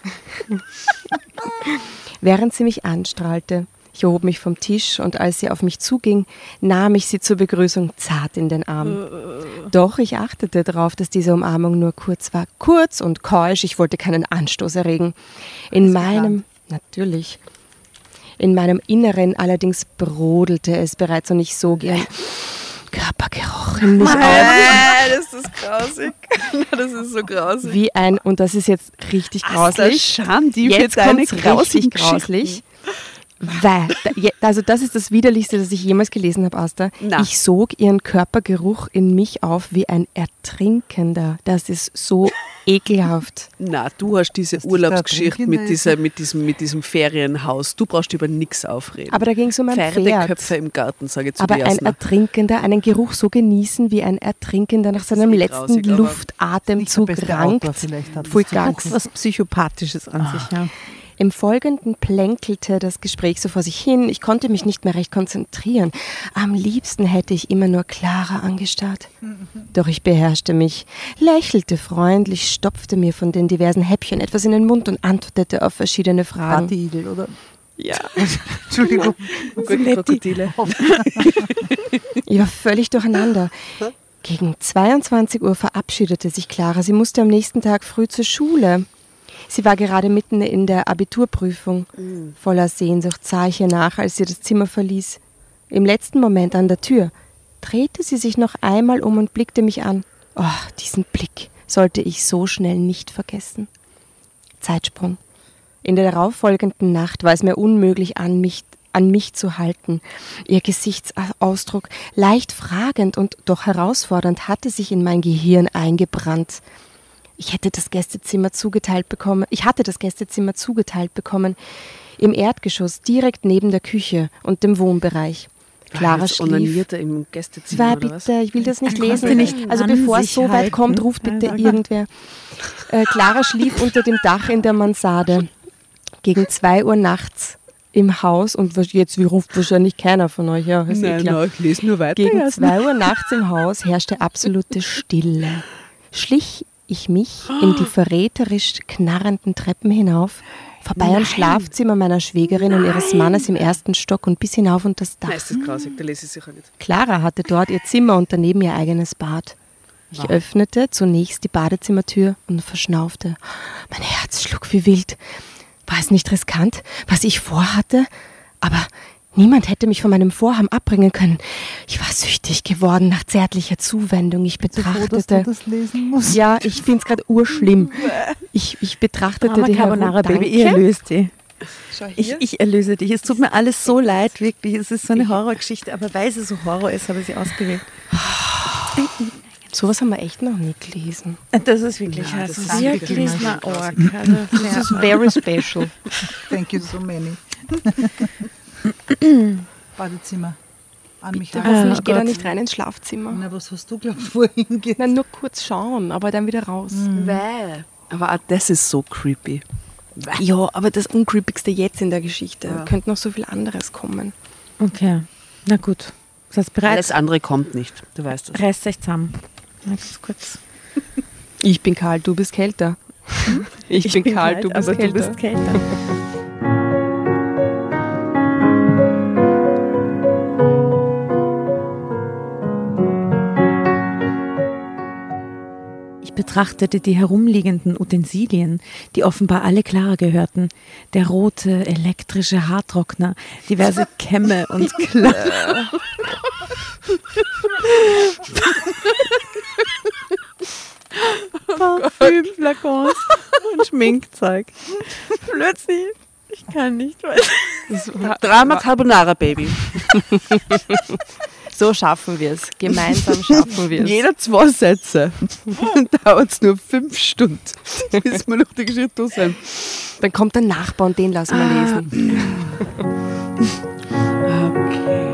Während sie mich anstrahlte, ich erhob mich vom Tisch und als sie auf mich zuging, nahm ich sie zur Begrüßung zart in den Arm. Doch ich achtete darauf, dass diese Umarmung nur kurz war. Kurz und keusch, ich wollte keinen Anstoß erregen. In meinem, natürlich, in meinem Inneren allerdings brodelte es bereits und ich sog ihren Körpergeruch in mich auf. Das ist grausig. Das ist so grausig. Wie ein, und das ist jetzt richtig grauslich. Scham, die Jetzt für deine kommt's richtig grausigen grauslich. Weil, also das ist das Widerlichste, das ich jemals gelesen habe, Asta. Na. Ich sog ihren Körpergeruch in mich auf wie ein Ertrinkender. Das ist so ekelhaft. Na, du hast diese Dass dich Urlaubsgeschichte da mit, trinken dieser, mit, diesem, mit diesem Ferienhaus. Du brauchst über nichts aufreden. Aber da ging es um ein Pferd. Köpfe im Garten, sage ich zu Aber dir. ein Ertrinkender, einen Geruch so genießen, wie ein Ertrinkender nach seinem eh letzten grausig, aber Luftatemzug Nicht der beste Autor rankt. vielleicht hat Pfui das zu Gax. tun. Was Psychopathisches an sich, ja. Im Folgenden plänkelte das Gespräch so vor sich hin. Ich konnte mich nicht mehr recht konzentrieren. Am liebsten hätte ich immer nur Clara angestarrt. Doch ich beherrschte mich, lächelte freundlich, stopfte mir von den diversen Häppchen etwas in den Mund und antwortete auf verschiedene Fragen. Partyigel, oder? Ja, Entschuldigung. gut, Krokodile. Ich war völlig durcheinander. Gegen zweiundzwanzig Uhr verabschiedete sich Clara. Sie musste am nächsten Tag früh zur Schule. Sie war gerade mitten in der Abiturprüfung. Voller Sehnsucht sah ich ihr nach, als sie das Zimmer verließ. Im letzten Moment an der Tür drehte sie sich noch einmal um und blickte mich an. Oh, diesen Blick sollte ich so schnell nicht vergessen. Zeitsprung. In der darauffolgenden Nacht war es mir unmöglich, an mich, an mich zu halten. Ihr Gesichtsausdruck, leicht fragend und doch herausfordernd, hatte sich in mein Gehirn eingebrannt. Ich hätte das Gästezimmer zugeteilt bekommen. Ich hatte das Gästezimmer zugeteilt bekommen. Im Erdgeschoss, direkt neben der Küche und dem Wohnbereich. Clara schlief. Onanierte im Gästezimmer, War oder was? bitte, ich will das nicht Kannst lesen. du nicht also an bevor es sich so weit halten? kommt, ruft bitte Also. irgendwer. Äh, Clara schlief unter dem Dach in der Mansarde. Gegen zwei Uhr nachts im Haus und jetzt ruft wahrscheinlich keiner von euch. Ja, ist eh Nein, klar. nein, ich lese nur weiter. Gegen erst. zwei Uhr nachts im Haus herrschte absolute Stille. Schlich ich mich in die verräterisch knarrenden Treppen hinauf, vorbei am Schlafzimmer meiner Schwägerin und ihres Mannes im ersten Stock und bis hinauf unter das Dach. Nein, ist das grausig, da lese ich sicher nicht. Clara hatte dort ihr Zimmer und daneben ihr eigenes Bad. Ich öffnete zunächst die Badezimmertür und verschnaufte. Mein Herz schlug wie wild. War es nicht riskant, was ich vorhatte? Aber niemand hätte mich von meinem Vorhaben abbringen können. Ich war süchtig geworden nach zärtlicher Zuwendung. Ich Froh, dass du betrachtete... das lesen musst. Ja, ich finde es gerade urschlimm. Ich, ich betrachtete Armer die Carbonara Herum- Baby, ich Danke. erlöse dich. Ich, ich erlöse dich. Es tut mir alles so leid, wirklich. Es ist so eine Horrorgeschichte, aber weil sie so Horror ist, habe ich sie ausgewählt. Sowas haben wir echt noch nie gelesen. Das ist wirklich, Ja, also das ist wirklich wirklich mal arg. Also, Das ist very special. Thank you so many. Badezimmer. An mich Der halten. hoffentlich oh geht er Gott. nicht rein ins Schlafzimmer. Na, was hast du glaubt, wohin geht? Nein, nur kurz schauen, aber dann wieder raus. Bäh. Aber auch das ist so creepy. Ja, aber das Uncreepigste jetzt in der Geschichte. Könnte noch so viel anderes kommen. okay, na gut. Seid bereit? Alles andere kommt nicht, du weißt das. Reißt euch zusammen. Ganz kurz. Ich bin kalt, du bist kälter. Ich, bin, kalt, du bist aber kälter. du bist kälter. Ich betrachtete die herumliegenden Utensilien, die offenbar alle Clara gehörten. Der rote elektrische Haartrockner, diverse Kämme und Klammer. Parfümflakons und Schminkzeug. Plötzlich, ich kann nicht weiter. Drama Carbonara Baby. So schaffen wir es. Gemeinsam schaffen wir es. Jeder zwei Sätze. Dauert es nur fünf Stunden, bis wir noch die Geschichte durch sind. Dann kommt der Nachbar und den lassen wir lesen. Okay.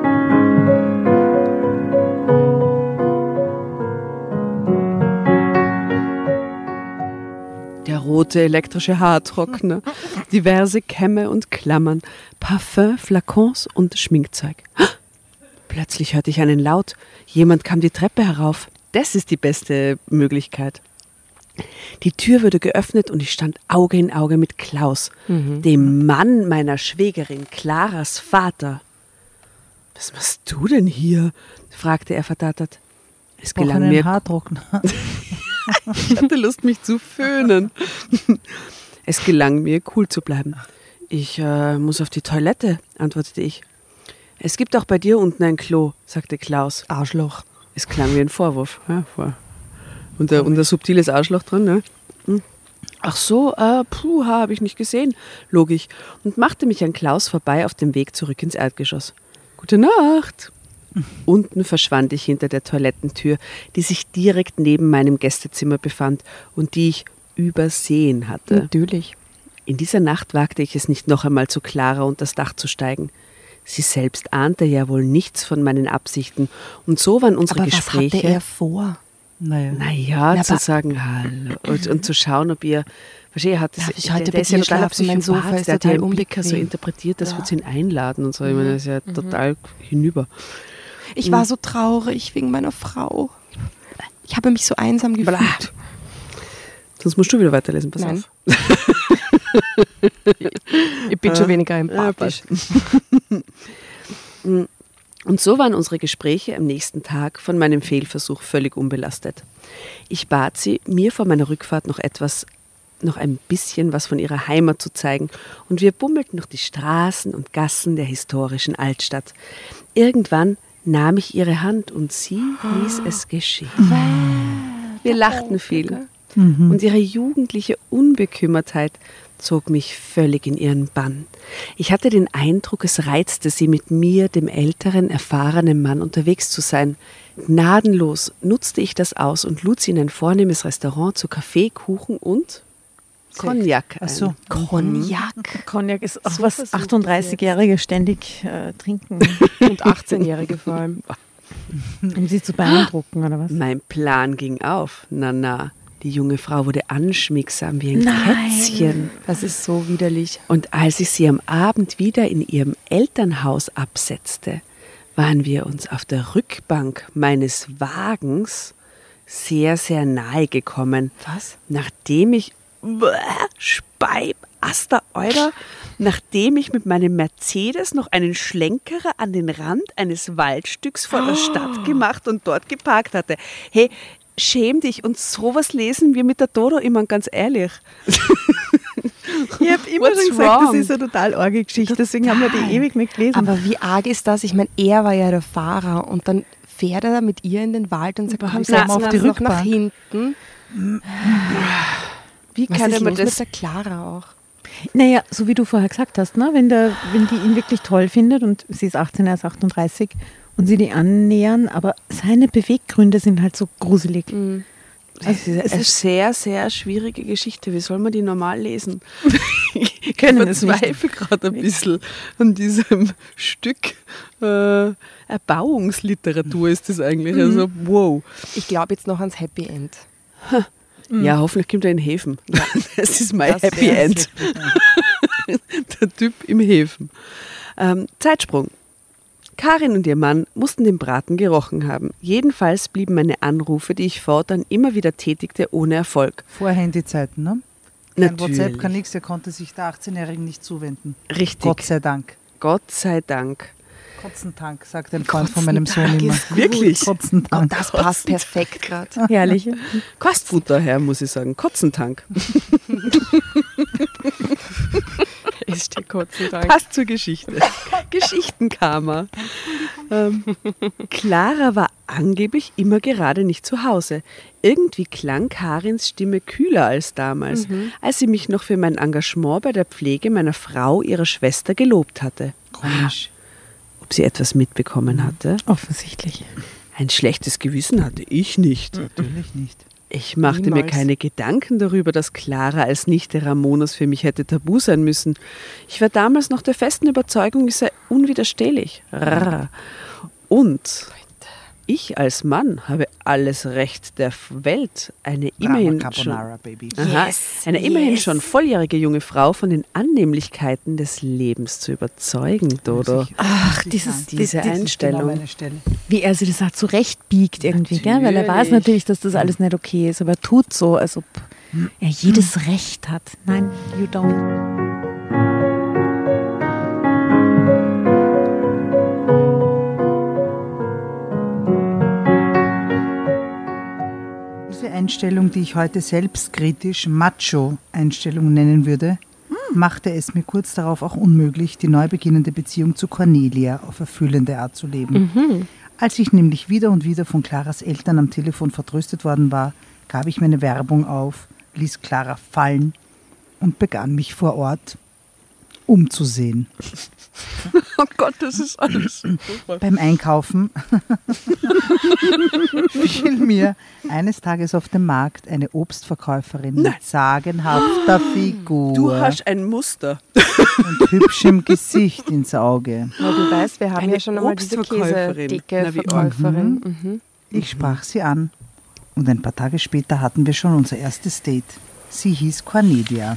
Der rote elektrische Haartrockner, diverse Kämme und Klammern, Parfüm, Flakons und Schminkzeug. Plötzlich hörte ich einen Laut. Jemand kam die Treppe herauf. Das ist die beste Möglichkeit. Die Tür wurde geöffnet und ich stand Auge in Auge mit Klaus, dem Mann meiner Schwägerin, Claras Vater. Was machst du denn hier? Fragte er verdattert. Es Ich brauche gelang einen mir Haartrockner. ich hatte Lust, mich zu föhnen. Es gelang mir, cool zu bleiben. Ich äh, muss auf die Toilette, antwortete ich. Es gibt auch bei dir unten ein Klo, sagte Klaus. Arschloch. Es klang wie ein Vorwurf. Ja, vor. Und, ein- und ein subtiles Arschloch drin, ne? Hm. Ach so, äh, puh, habe ich nicht gesehen, log ich und machte mich an Klaus vorbei auf dem Weg zurück ins Erdgeschoss. Gute Nacht. Unten verschwand ich hinter der Toilettentür, die sich direkt neben meinem Gästezimmer befand und die ich übersehen hatte. Natürlich. In dieser Nacht wagte ich es nicht noch einmal zu Clara unter das Dach zu steigen. Sie selbst ahnte ja wohl nichts von meinen Absichten. Und so waren unsere Aber Gespräche. was hatte er vor? Naja. Naja, Na, zu aber- sagen Hallo und, und zu schauen, ob ihr. Verstehe, hat das, Darf ich heute der, bei der ist ja dir total schlafen? Mein Sofa Psychopath, ist der hat ja total im Blicker so unbequem. interpretiert, das Ja. wird sie ihn einladen und so. Ich meine, das ist ja total hinüber. Ich war so traurig wegen meiner Frau. Ich habe mich so einsam gefühlt. Blah. Sonst musst du wieder weiterlesen, pass Nein. auf. Ich bin schon weniger empathisch. Und so waren unsere Gespräche am nächsten Tag von meinem Fehlversuch völlig unbelastet. Ich bat sie, mir vor meiner Rückfahrt noch etwas, noch ein bisschen was von ihrer Heimat zu zeigen, und wir bummelten durch die Straßen und Gassen der historischen Altstadt. Irgendwann nahm ich ihre Hand und sie ließ es geschehen. Wir lachten viel und ihre jugendliche Unbekümmertheit zog mich völlig in ihren Bann. Ich hatte den Eindruck, es reizte sie, mit mir, dem älteren, erfahrenen Mann, unterwegs zu sein. Gnadenlos nutzte ich das aus und lud sie in ein vornehmes Restaurant zu Kaffee, Kuchen und Cognac ein. Ach so. Cognac. Cognac ist auch So was versucht achtunddreißigjährige ständig äh, trinken, Und achtzehnjährige vor allem. um sie zu beeindrucken, oder was? Mein Plan ging auf. Na, na. Die junge Frau wurde anschmiegsam wie ein Nein. Kätzchen. Das ist so widerlich. Und als ich sie am Abend wieder in ihrem Elternhaus absetzte, waren wir uns auf der Rückbank meines Wagens sehr, sehr nahe gekommen. Was? Nachdem ich, Bäh, Speib, Aster, Euler, nachdem ich mit meinem Mercedes noch einen Schlenkerer an den Rand eines Waldstücks vor der Stadt gemacht und dort geparkt hatte. Hey, schäm dich, und sowas lesen wir mit der Dodo immer, ganz ehrlich. Ich habe immer What's schon gesagt, wrong? das ist eine total arge Geschichte, deswegen haben wir die ewig nicht gelesen. Aber wie arg ist das? Ich meine, er war ja der Fahrer und dann fährt er mit ihr in den Wald und sagt, komm, Na, setz auf uns die noch nach Rückbank. hinten. Wie Was kann ist man los mit das? der Clara auch? Naja, so wie du vorher gesagt hast, ne? wenn, der, wenn die ihn wirklich toll findet und sie ist achtzehn, er ist achtunddreißig und sie die annähern, aber seine Beweggründe sind halt so gruselig. Es ist eine sehr, sehr schwierige Geschichte. Wie soll man die normal lesen? Ich Können es nicht. verzweifle gerade ein bisschen an diesem Stück äh, Erbauungsliteratur ist das eigentlich. Also, wow. Ich glaube jetzt noch ans Happy End. Ja, hoffentlich kommt er in Häfen. Das ist mein Das Happy wär's. End. Der Typ im Häfen. Ähm, Zeitsprung. Karin und ihr Mann mussten den Braten gerochen haben. Jedenfalls blieben meine Anrufe, die ich fortan immer wieder tätigte, ohne Erfolg. Vor Handyzeiten, ne? Kein Natürlich. WhatsApp, kann nichts, er konnte sich der achtzehnjährigen nicht zuwenden. Richtig. Gott sei Dank. Gott sei Dank. Kotzentank, sagt ein Freund von meinem Sohn immer. Wirklich? Kotzentank. Das passt perfekt gerade. Herrlich. Kostfutter her, muss ich sagen. Kotzentank. Ist der kurze Tag. Passt zur Geschichte. Geschichtenkarma. Ähm, Clara war angeblich immer gerade nicht zu Hause. Irgendwie klang Karins Stimme kühler als damals, als sie mich noch für mein Engagement bei der Pflege meiner Frau, ihrer Schwester, gelobt hatte. Komisch. Ob sie etwas mitbekommen hatte? Offensichtlich. Ein schlechtes Gewissen hatte ich nicht. Natürlich nicht. Ich machte mir Niemals. keine Gedanken darüber, dass Clara als Nichte Ramonas für mich hätte tabu sein müssen. Ich war damals noch der festen Überzeugung, ich sei unwiderstehlich. Rrr. Und ich als Mann habe alles Recht der Welt, eine immerhin Drama schon, Carbonara, Baby. aha, Yes, eine immerhin yes. schon volljährige junge Frau von den Annehmlichkeiten des Lebens zu überzeugen, Dodo. Ach, Sich dieses, an. diese dieses, Genau Einstellung. meine Stelle. wie er sich das auch zurechtbiegt irgendwie, gell? Weil er weiß Natürlich. natürlich, dass das alles nicht okay ist, aber er tut so, als ob er jedes Recht hat. Nein, you don't. Diese Einstellung, die ich heute selbstkritisch Macho-Einstellung nennen würde, machte es mir kurz darauf auch unmöglich, die neu beginnende Beziehung zu Cornelia auf erfüllende Art zu leben. Als ich nämlich wieder und wieder von Claras Eltern am Telefon vertröstet worden war, gab ich meine Werbung auf, ließ Clara fallen und begann mich vor Ort umzusehen. Oh Gott, das ist alles. Beim Einkaufen fiel mir eines Tages auf dem Markt eine Obstverkäuferin Nein. mit sagenhafter Figur Du hast ein Muster. und hübschem Gesicht ins Auge. Ja, du weißt, wir haben Eine ja schon einmal diese Obstverkäuferin. Na, wie Käseverkäuferin. Mhm. Ich sprach sie an und ein paar Tage später hatten wir schon unser erstes Date. Sie hieß Cornelia,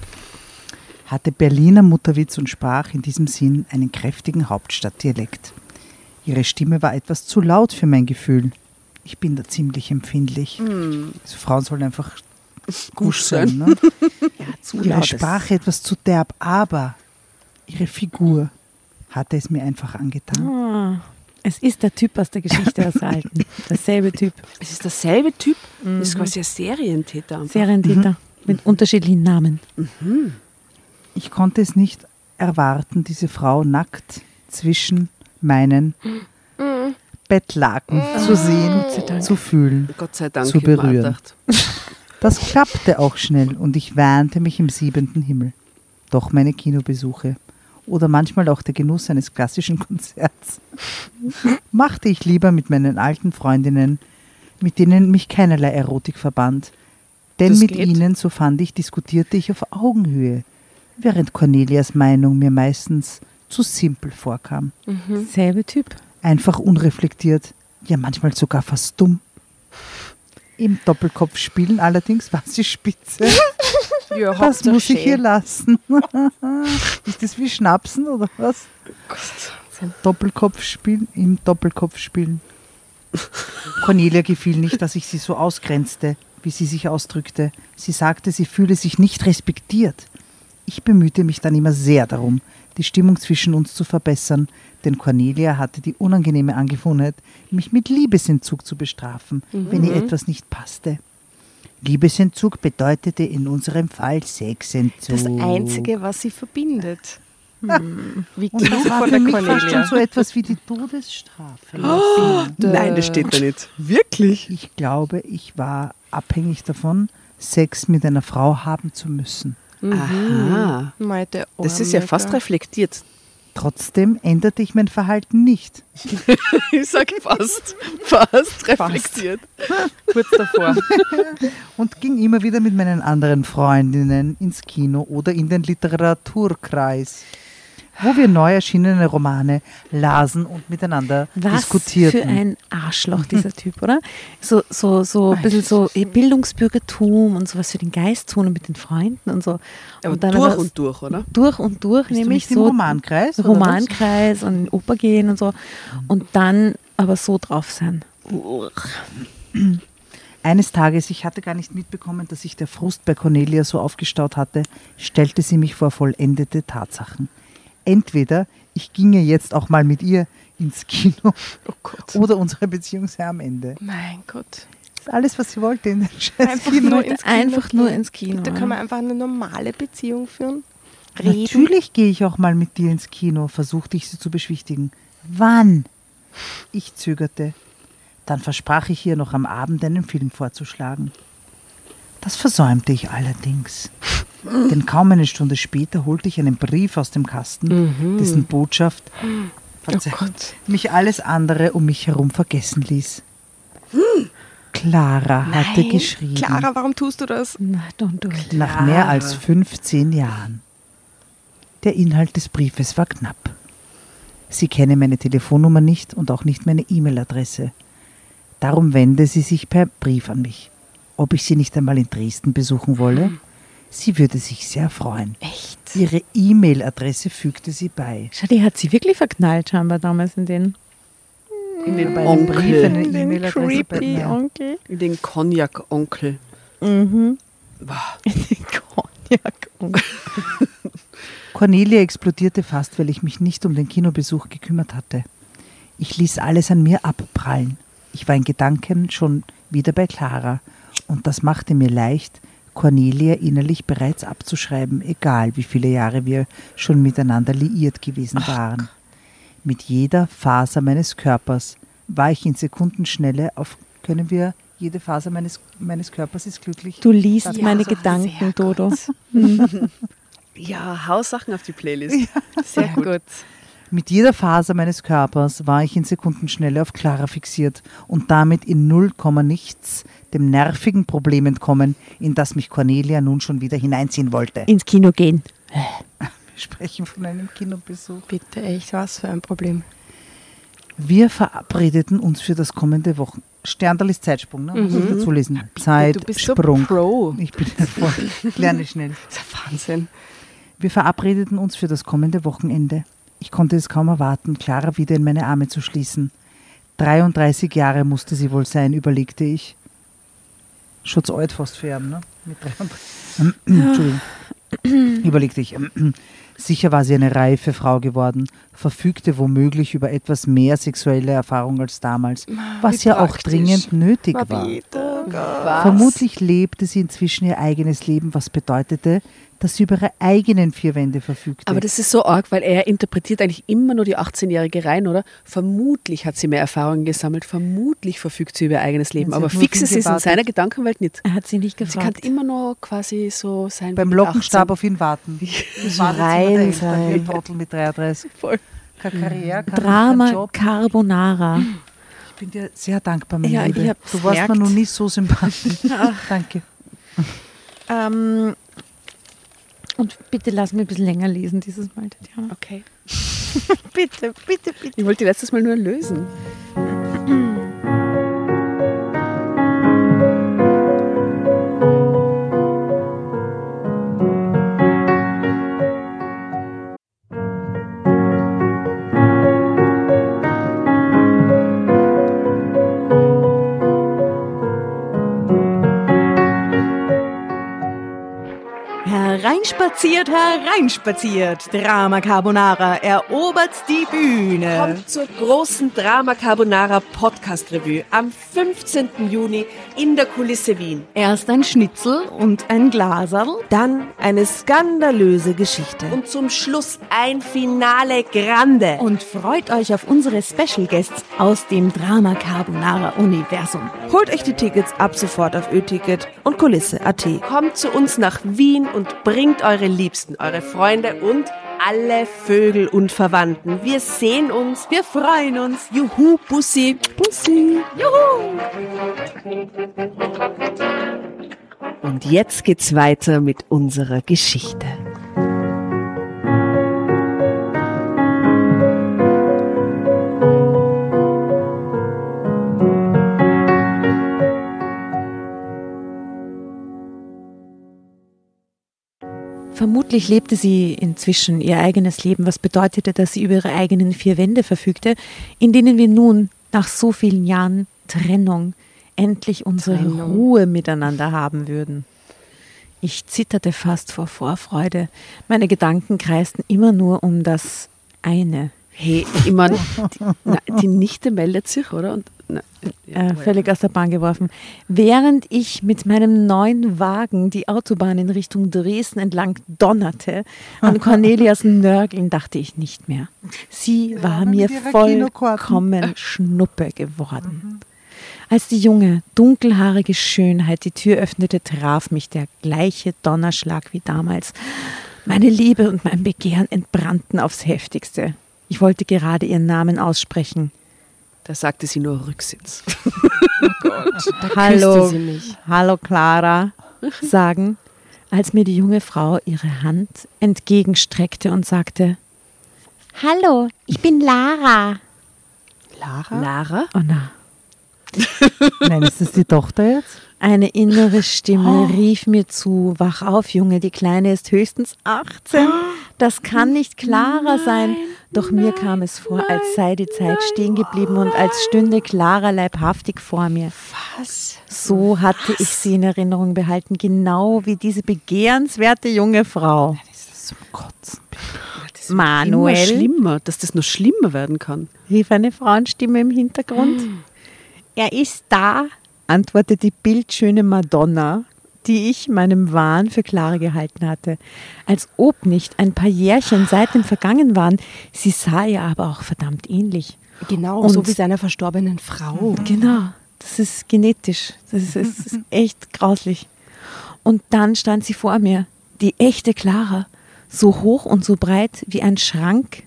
hatte Berliner Mutterwitz und sprach in diesem Sinn einen kräftigen Hauptstadtdialekt. Ihre Stimme war etwas zu laut für mein Gefühl. Ich bin da ziemlich empfindlich. Also Frauen sollen einfach gusch sein. Ne? Ja, zu Ihre laut. Sprache etwas zu derb, aber ihre Figur hatte es mir einfach angetan. Ah, es ist der Typ aus der Geschichte aus Alten. Derselbe Typ. Es ist derselbe Typ. Das ist quasi ein Serientäter. einfach. Serientäter mit unterschiedlichen Namen. Ich konnte es nicht erwarten, diese Frau nackt zwischen meinen Bettlaken zu sehen, zu fühlen. Gott sei Dank. Zu ich hab mir berühren. gedacht. Das klappte auch schnell und ich wähnte mich im siebenten Himmel. Doch meine Kinobesuche oder manchmal auch der Genuss eines klassischen Konzerts machte ich lieber mit meinen alten Freundinnen, mit denen mich keinerlei Erotik verband. Denn Das mit geht. ihnen, so fand ich, diskutierte ich auf Augenhöhe, während Cornelias Meinung mir meistens zu simpel vorkam. Selbe Typ. Einfach unreflektiert, ja manchmal sogar fast dumm. Im Doppelkopfspielen allerdings war sie spitze. Ja, Das Hauptsache muss ich schön. ihr lassen. Ist das wie Schnapsen oder was? Doppelkopfspielen, im Doppelkopfspielen. Cornelia gefiel nicht, dass ich sie so ausgrenzte, wie sie sich ausdrückte. Sie sagte, sie fühle sich nicht respektiert. Ich bemühte mich dann immer sehr darum, die Stimmung zwischen uns zu verbessern, denn Cornelia hatte die unangenehme Angewohnheit, mich mit Liebesentzug zu bestrafen, wenn ihr etwas nicht passte. Liebesentzug bedeutete in unserem Fall Sexentzug. Das Einzige, was sie verbindet. Hm. Wie Und das klug war von für der mich fast schon Cornelia. so etwas wie die Todesstrafe. Nein, das steht da nicht. Wirklich? Ich glaube, ich war abhängig davon, Sex mit einer Frau haben zu müssen. Aha. Meinte Das ist ja Ohrmecker. fast reflektiert. Trotzdem änderte ich mein Verhalten nicht. Ich sag fast. Fast reflektiert. kurz davor. Und ging immer wieder mit meinen anderen Freundinnen ins Kino oder in den Literaturkreis, wo wir neu erschienene Romane lasen und miteinander Was diskutierten. für ein Arschloch, dieser Typ, oder? So, so, so ein bisschen so Bildungsbürgertum und sowas für den Geist tun und mit den Freunden und so. Aber und dann durch aber und durch, oder? durch und durch, Bist du nämlich nicht im so Romankreis, oder was? Romankreis und in die Oper gehen und so. Und dann aber so drauf sein. Eines Tages, ich hatte gar nicht mitbekommen, dass sich der Frust bei Cornelia so aufgestaut hatte, stellte sie mich vor vollendete Tatsachen. Entweder ich ginge jetzt auch mal mit ihr ins Kino Oh Gott. oder unsere Beziehung sei am Ende. Mein Gott. Das ist alles, was sie wollte in den scheiß Einfach Kino. nur ins Kino Einfach gehen. nur ins Kino. Da kann man einfach eine normale Beziehung führen. Natürlich gehe ich auch mal mit dir ins Kino, versuchte ich sie zu beschwichtigen. Wann? Ich zögerte. Dann versprach ich ihr noch am Abend einen Film vorzuschlagen. Das versäumte ich allerdings. Denn kaum eine Stunde später holte ich einen Brief aus dem Kasten, dessen Botschaft Verzeihung, mich alles andere um mich herum vergessen ließ. Clara hatte Nein, geschrieben. Clara, warum tust du das? Na, don't do it. Nach mehr als fünfzehn Jahren. Der Inhalt des Briefes war knapp. Sie kenne meine Telefonnummer nicht und auch nicht meine E-Mail-Adresse. Darum wende sie sich per Brief an mich. Ob ich sie nicht einmal in Dresden besuchen wolle? Sie würde sich sehr freuen. Echt? Ihre E-Mail-Adresse fügte sie bei. Schau, die hat sie wirklich verknallt scheinbar damals in den, In den Bei dem Brief Onkel. eine in den E-Mail-Adresse bei creepy mir. Onkel. In den Cognac-Onkel. Mhm. Boah. In den Cognac-Onkel. Cornelia explodierte fast, weil ich mich nicht um den Kinobesuch gekümmert hatte. Ich ließ alles an mir abprallen. Ich war in Gedanken schon wieder bei Clara und das machte mir leicht, Cornelia innerlich bereits abzuschreiben, egal wie viele Jahre wir schon miteinander liiert gewesen waren. Mit jeder Faser meines Körpers war ich in Sekundenschnelle auf, können wir, jede Faser meines, meines Körpers ist glücklich. Du liest Das meine ist so Gedanken, sehr Dodo. Ja, hau Sachen auf die Playlist. Ja. Sehr gut. Mit jeder Faser meines Körpers war ich in Sekundenschnelle auf Clara fixiert und damit in null Komma nichts dem nervigen Problem entkommen, in das mich Cornelia nun schon wieder hineinziehen wollte. Ins Kino gehen. Wir sprechen von einem Kinobesuch. Bitte, echt, was für ein Problem. Wir verabredeten uns für das kommende Wochen. Sterndal ist Zeitsprung, ne? Muss ich dazu lesen. Du bist so Zeitsprung. Pro. Ich bin voll. Ich lerne schnell. Das ist ja Wahnsinn. Wir verabredeten uns für das kommende Wochenende. Ich konnte es kaum erwarten, Clara wieder in meine Arme zu schließen. dreiunddreißig Jahre musste sie wohl sein, überlegte ich. Schon zu alt fast für ihn, ne? Mit dreiunddreißig. Entschuldigung. Überlegte ich. Sicher war sie eine reife Frau geworden, verfügte womöglich über etwas mehr sexuelle Erfahrung als damals, was Wie ja auch praktisch. dringend nötig war. Was? Vermutlich lebte sie inzwischen ihr eigenes Leben, was bedeutete, dass sie über ihre eigenen vier Wände verfügte. Aber das ist so arg, weil er interpretiert eigentlich immer nur die achtzehnjährige rein, oder? Vermutlich hat sie mehr Erfahrungen gesammelt, vermutlich verfügt sie über ihr eigenes Leben, sie aber hat nur fix auf ihn ist es in gewartet. seiner Gedankenwelt nicht. Er hat sie nicht Sie kann gefragt. immer nur quasi so sein. Beim wie mit Lockenstab achtzehn. auf ihn warten. So rein sein. Ein Trottel mit dreiunddreißig. Voll. Keine Karriere, kein, kein Drama Job. Carbonara. Ich bin dir sehr dankbar, meine Ja, ich Liebe. hab's Du warst mir gemerkt. noch nie so sympathisch. Danke. Ähm, und bitte lass mich ein bisschen länger lesen dieses Mal, Tatjana. Okay. Bitte, bitte, bitte. Ich wollte die letztes Mal nur lösen. Hereinspaziert, hereinspaziert. Drama Carbonara erobert die Bühne. Kommt zur großen Drama Carbonara Podcast Revue am fünfzehnten Juni in der Kulisse Wien. Erst ein Schnitzel und ein Glaserl. Dann eine skandalöse Geschichte. Und zum Schluss ein Finale Grande. Und freut euch auf unsere Special Guests aus dem Drama Carbonara Universum. Holt euch die Tickets ab sofort auf Ö-Ticket und Kulisse punkt at. Kommt zu uns nach Wien und bringt eure Liebsten, eure Freunde und alle Vögel und Verwandten. Wir sehen uns. Wir freuen uns. Juhu, Bussi. Bussi. Juhu! Und jetzt geht's weiter mit unserer Geschichte. Vermutlich lebte sie inzwischen ihr eigenes Leben, was bedeutete, dass sie über ihre eigenen vier Wände verfügte, in denen wir nun nach so vielen Jahren Trennung endlich unsere Trennung. Ruhe miteinander haben würden. Ich zitterte fast vor Vorfreude. Meine Gedanken kreisten immer nur um das eine. Hey, ich meine, die, na, die Nichte meldet sich, oder? Und, na, Äh, völlig aus der Bahn geworfen. Während ich mit meinem neuen Wagen die Autobahn in Richtung Dresden entlang donnerte, an Cornelias Nörgeln dachte ich nicht mehr. Sie war haben mir mit ihrer Kinokarten. vollkommen Schnuppe geworden. Als die junge, dunkelhaarige Schönheit die Tür öffnete, traf mich der gleiche Donnerschlag wie damals. Meine Liebe und mein Begehren entbrannten aufs Heftigste. Ich wollte gerade ihren Namen aussprechen. da sagte sie nur Rücksitz. Hallo, küsste sie mich. hallo Clara, sagen, als mir die junge Frau ihre Hand entgegenstreckte und sagte, Hallo, ich bin Lara. Lara? Lara? Oh na. Nein, ist das die Tochter jetzt? Eine innere Stimme rief mir zu, wach auf, Junge, die Kleine ist höchstens achtzehn. Das kann nicht Clara sein. Doch mir kam es vor, als sei die Zeit stehen geblieben und als stünde Clara leibhaftig vor mir. Was? So hatte ich sie in Erinnerung behalten, genau wie diese begehrenswerte junge Frau. Das ist zum Kotzen. Immer Manuel, schlimmer, dass das noch schlimmer werden kann. rief eine Frauenstimme im Hintergrund. Er ist da, antwortete die bildschöne Madonna, die ich meinem Wahn für Clara gehalten hatte. Als ob nicht ein paar Jährchen seitdem vergangen waren. Sie sah ihr aber auch verdammt ähnlich. Genau, Und- so wie seiner verstorbenen Frau. Genau, das ist genetisch. Das ist, das ist echt grauslich. Und dann stand sie vor mir, die echte Clara, so hoch und so breit wie ein Schrank.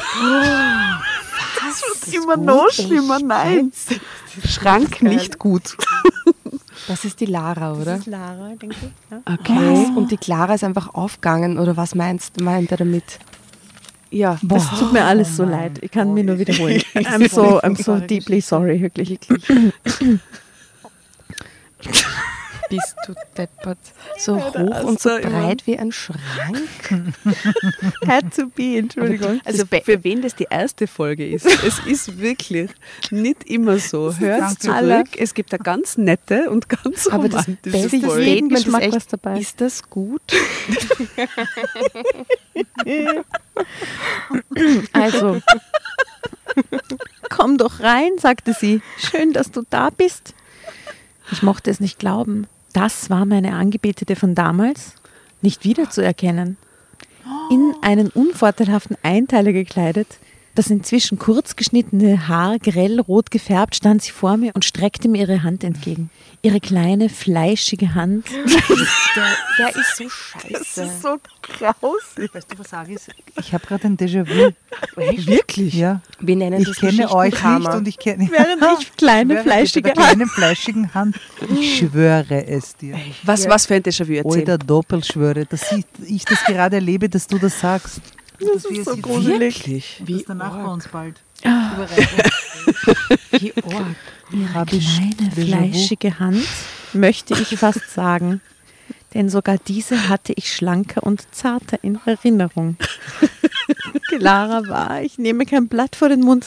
Das ist immer noch schlimmer, nein. Schrank nicht gut. Das ist die Lara, oder? Das ist Lara, denke ich. Ja. Okay. Und die Clara ist einfach aufgegangen, oder was meinst, meint er damit? Ja, Es tut mir alles so leid. Ich kann mich nur wiederholen. I'm so, I'm so deeply sorry, wirklich. Bist du deppert. So hoch und so breit wie ein Schrank. Had to be, Entschuldigung. also für wen das die erste Folge ist, es ist wirklich nicht immer so. Hört zurück, es gibt da ganz nette und ganz Aber das romantische beste Folgen. jeden Statement ist Geschmack echt, was dabei. ist das gut? Also, komm doch rein, sagte sie. Schön, dass du da bist. Ich mochte es nicht glauben. Das war meine Angebetete von damals, nicht wiederzuerkennen. In einen unvorteilhaften Einteiler gekleidet, das inzwischen kurz geschnittene Haar grell rot gefärbt, stand sie vor mir und streckte mir ihre Hand entgegen. Ihre kleine, fleischige Hand. Der, der ist so scheiße. Das ist so grausig. Weißt du, was sage ich? Ich habe gerade ein Déjà-vu. Wirklich? Ja. Wir nennen Ich das kenne euch nicht Geschichtenkarma. und ich kenne Während ich kleine, schwöre fleischige mit der kleinen, fleischigen Hand. Ich schwöre es dir. Was, was für ein Déjà-vu erzählen? Oder Doppelschwöre, dass ich, ich das gerade erlebe, dass du das sagst. Das ist so Wirklich? Wie ist der Nachbar uns bald? Wie arg. Ihre Hab ich kleine, Déjà-vu? fleischige Hand, möchte ich fast sagen. Denn sogar diese hatte ich schlanker und zarter in Erinnerung. Clara war, ich nehme kein Blatt vor den Mund.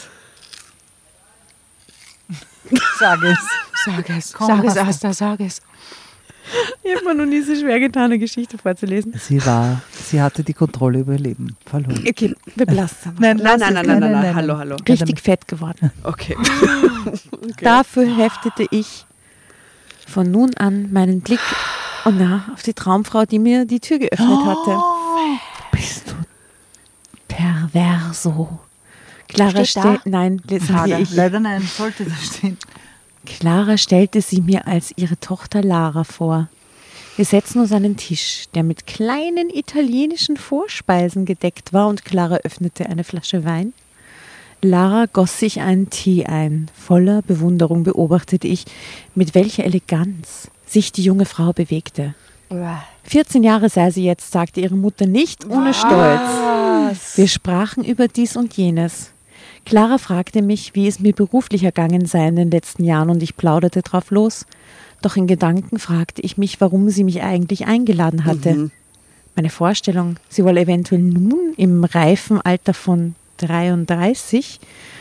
Sag es. Sag es, Komm, sag es, Asta. Asta, sag es. Ich habe mir noch nie so schwer getan, eine Geschichte vorzulesen. Sie war, sie hatte die Kontrolle über ihr Leben verloren. Okay, wir belassen. Nein, Nein, nein, nein, nein, nein, nein, hallo, hallo. Richtig fett geworden. Okay. Dafür heftete ich von nun an meinen Blick oh na, auf die Traumfrau, die mir die Tür geöffnet hatte. Bist du Perverso. Clara Steht da? stellt, nein, lesen wir ich. Leider nein, sollte da stehen. Clara stellte sie mir als ihre Tochter Lara vor. Wir setzten uns an den Tisch, der mit kleinen italienischen Vorspeisen gedeckt war, und Clara öffnete eine Flasche Wein. Lara goss sich einen Tee ein. Voller Bewunderung beobachtete ich, mit welcher Eleganz sich die junge Frau bewegte. vierzehn Jahre sei sie jetzt, sagte ihre Mutter nicht ohne Stolz. Wir sprachen über dies und jenes. Clara fragte mich, wie es mir beruflich ergangen sei in den letzten Jahren, und ich plauderte drauf los. Doch in Gedanken fragte ich mich, warum sie mich eigentlich eingeladen hatte. Mhm. Meine Vorstellung, sie wolle eventuell nun im reifen Alter von dreiunddreißig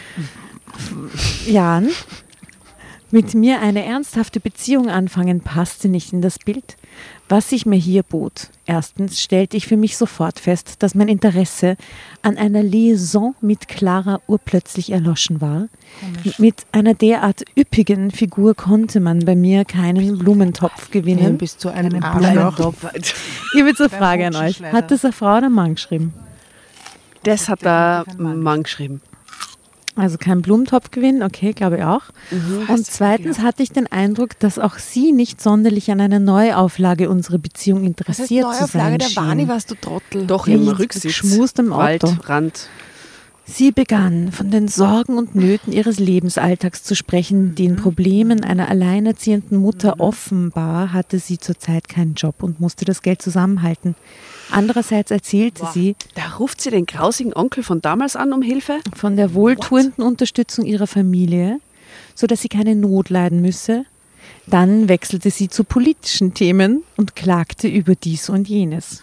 Jahren mit mir eine ernsthafte Beziehung anfangen, passte nicht in das Bild, was sich mir hier bot. Erstens stellte ich für mich sofort fest, dass mein Interesse an einer Liaison mit Clara urplötzlich erloschen war. Mit einer derart üppigen Figur konnte man bei mir keinen Blumentopf gewinnen. Bis zu einem Einen Arschloch. Blumentopf. Ich habe jetzt eine Beim Frage an euch. Hochschulschleifer. Hat das eine Frau oder ein Mann geschrieben? Das hat der Mann geschrieben. Also kein Blumentopf gewinnen, okay, glaube ich auch. Und zweitens hatte ich den Eindruck, dass auch sie nicht sonderlich an einer Neuauflage unserer Beziehung Das heißt, interessiert zu sein Neuauflage der Wani, schien. warst du Trottel. Doch, Nichts, im Rücksitz. geschmust im Auto. Waldrand. Sie begann, von den Sorgen und Nöten ihres Lebensalltags zu sprechen, den Problemen einer alleinerziehenden Mutter. Offenbar hatte sie zurzeit keinen Job und musste das Geld zusammenhalten. Andererseits erzählte sie Da ruft sie den grausigen Onkel von damals an um Hilfe. von der wohltuenden Unterstützung ihrer Familie, sodass sie keine Not leiden müsse. Dann wechselte sie zu politischen Themen und klagte über dies und jenes.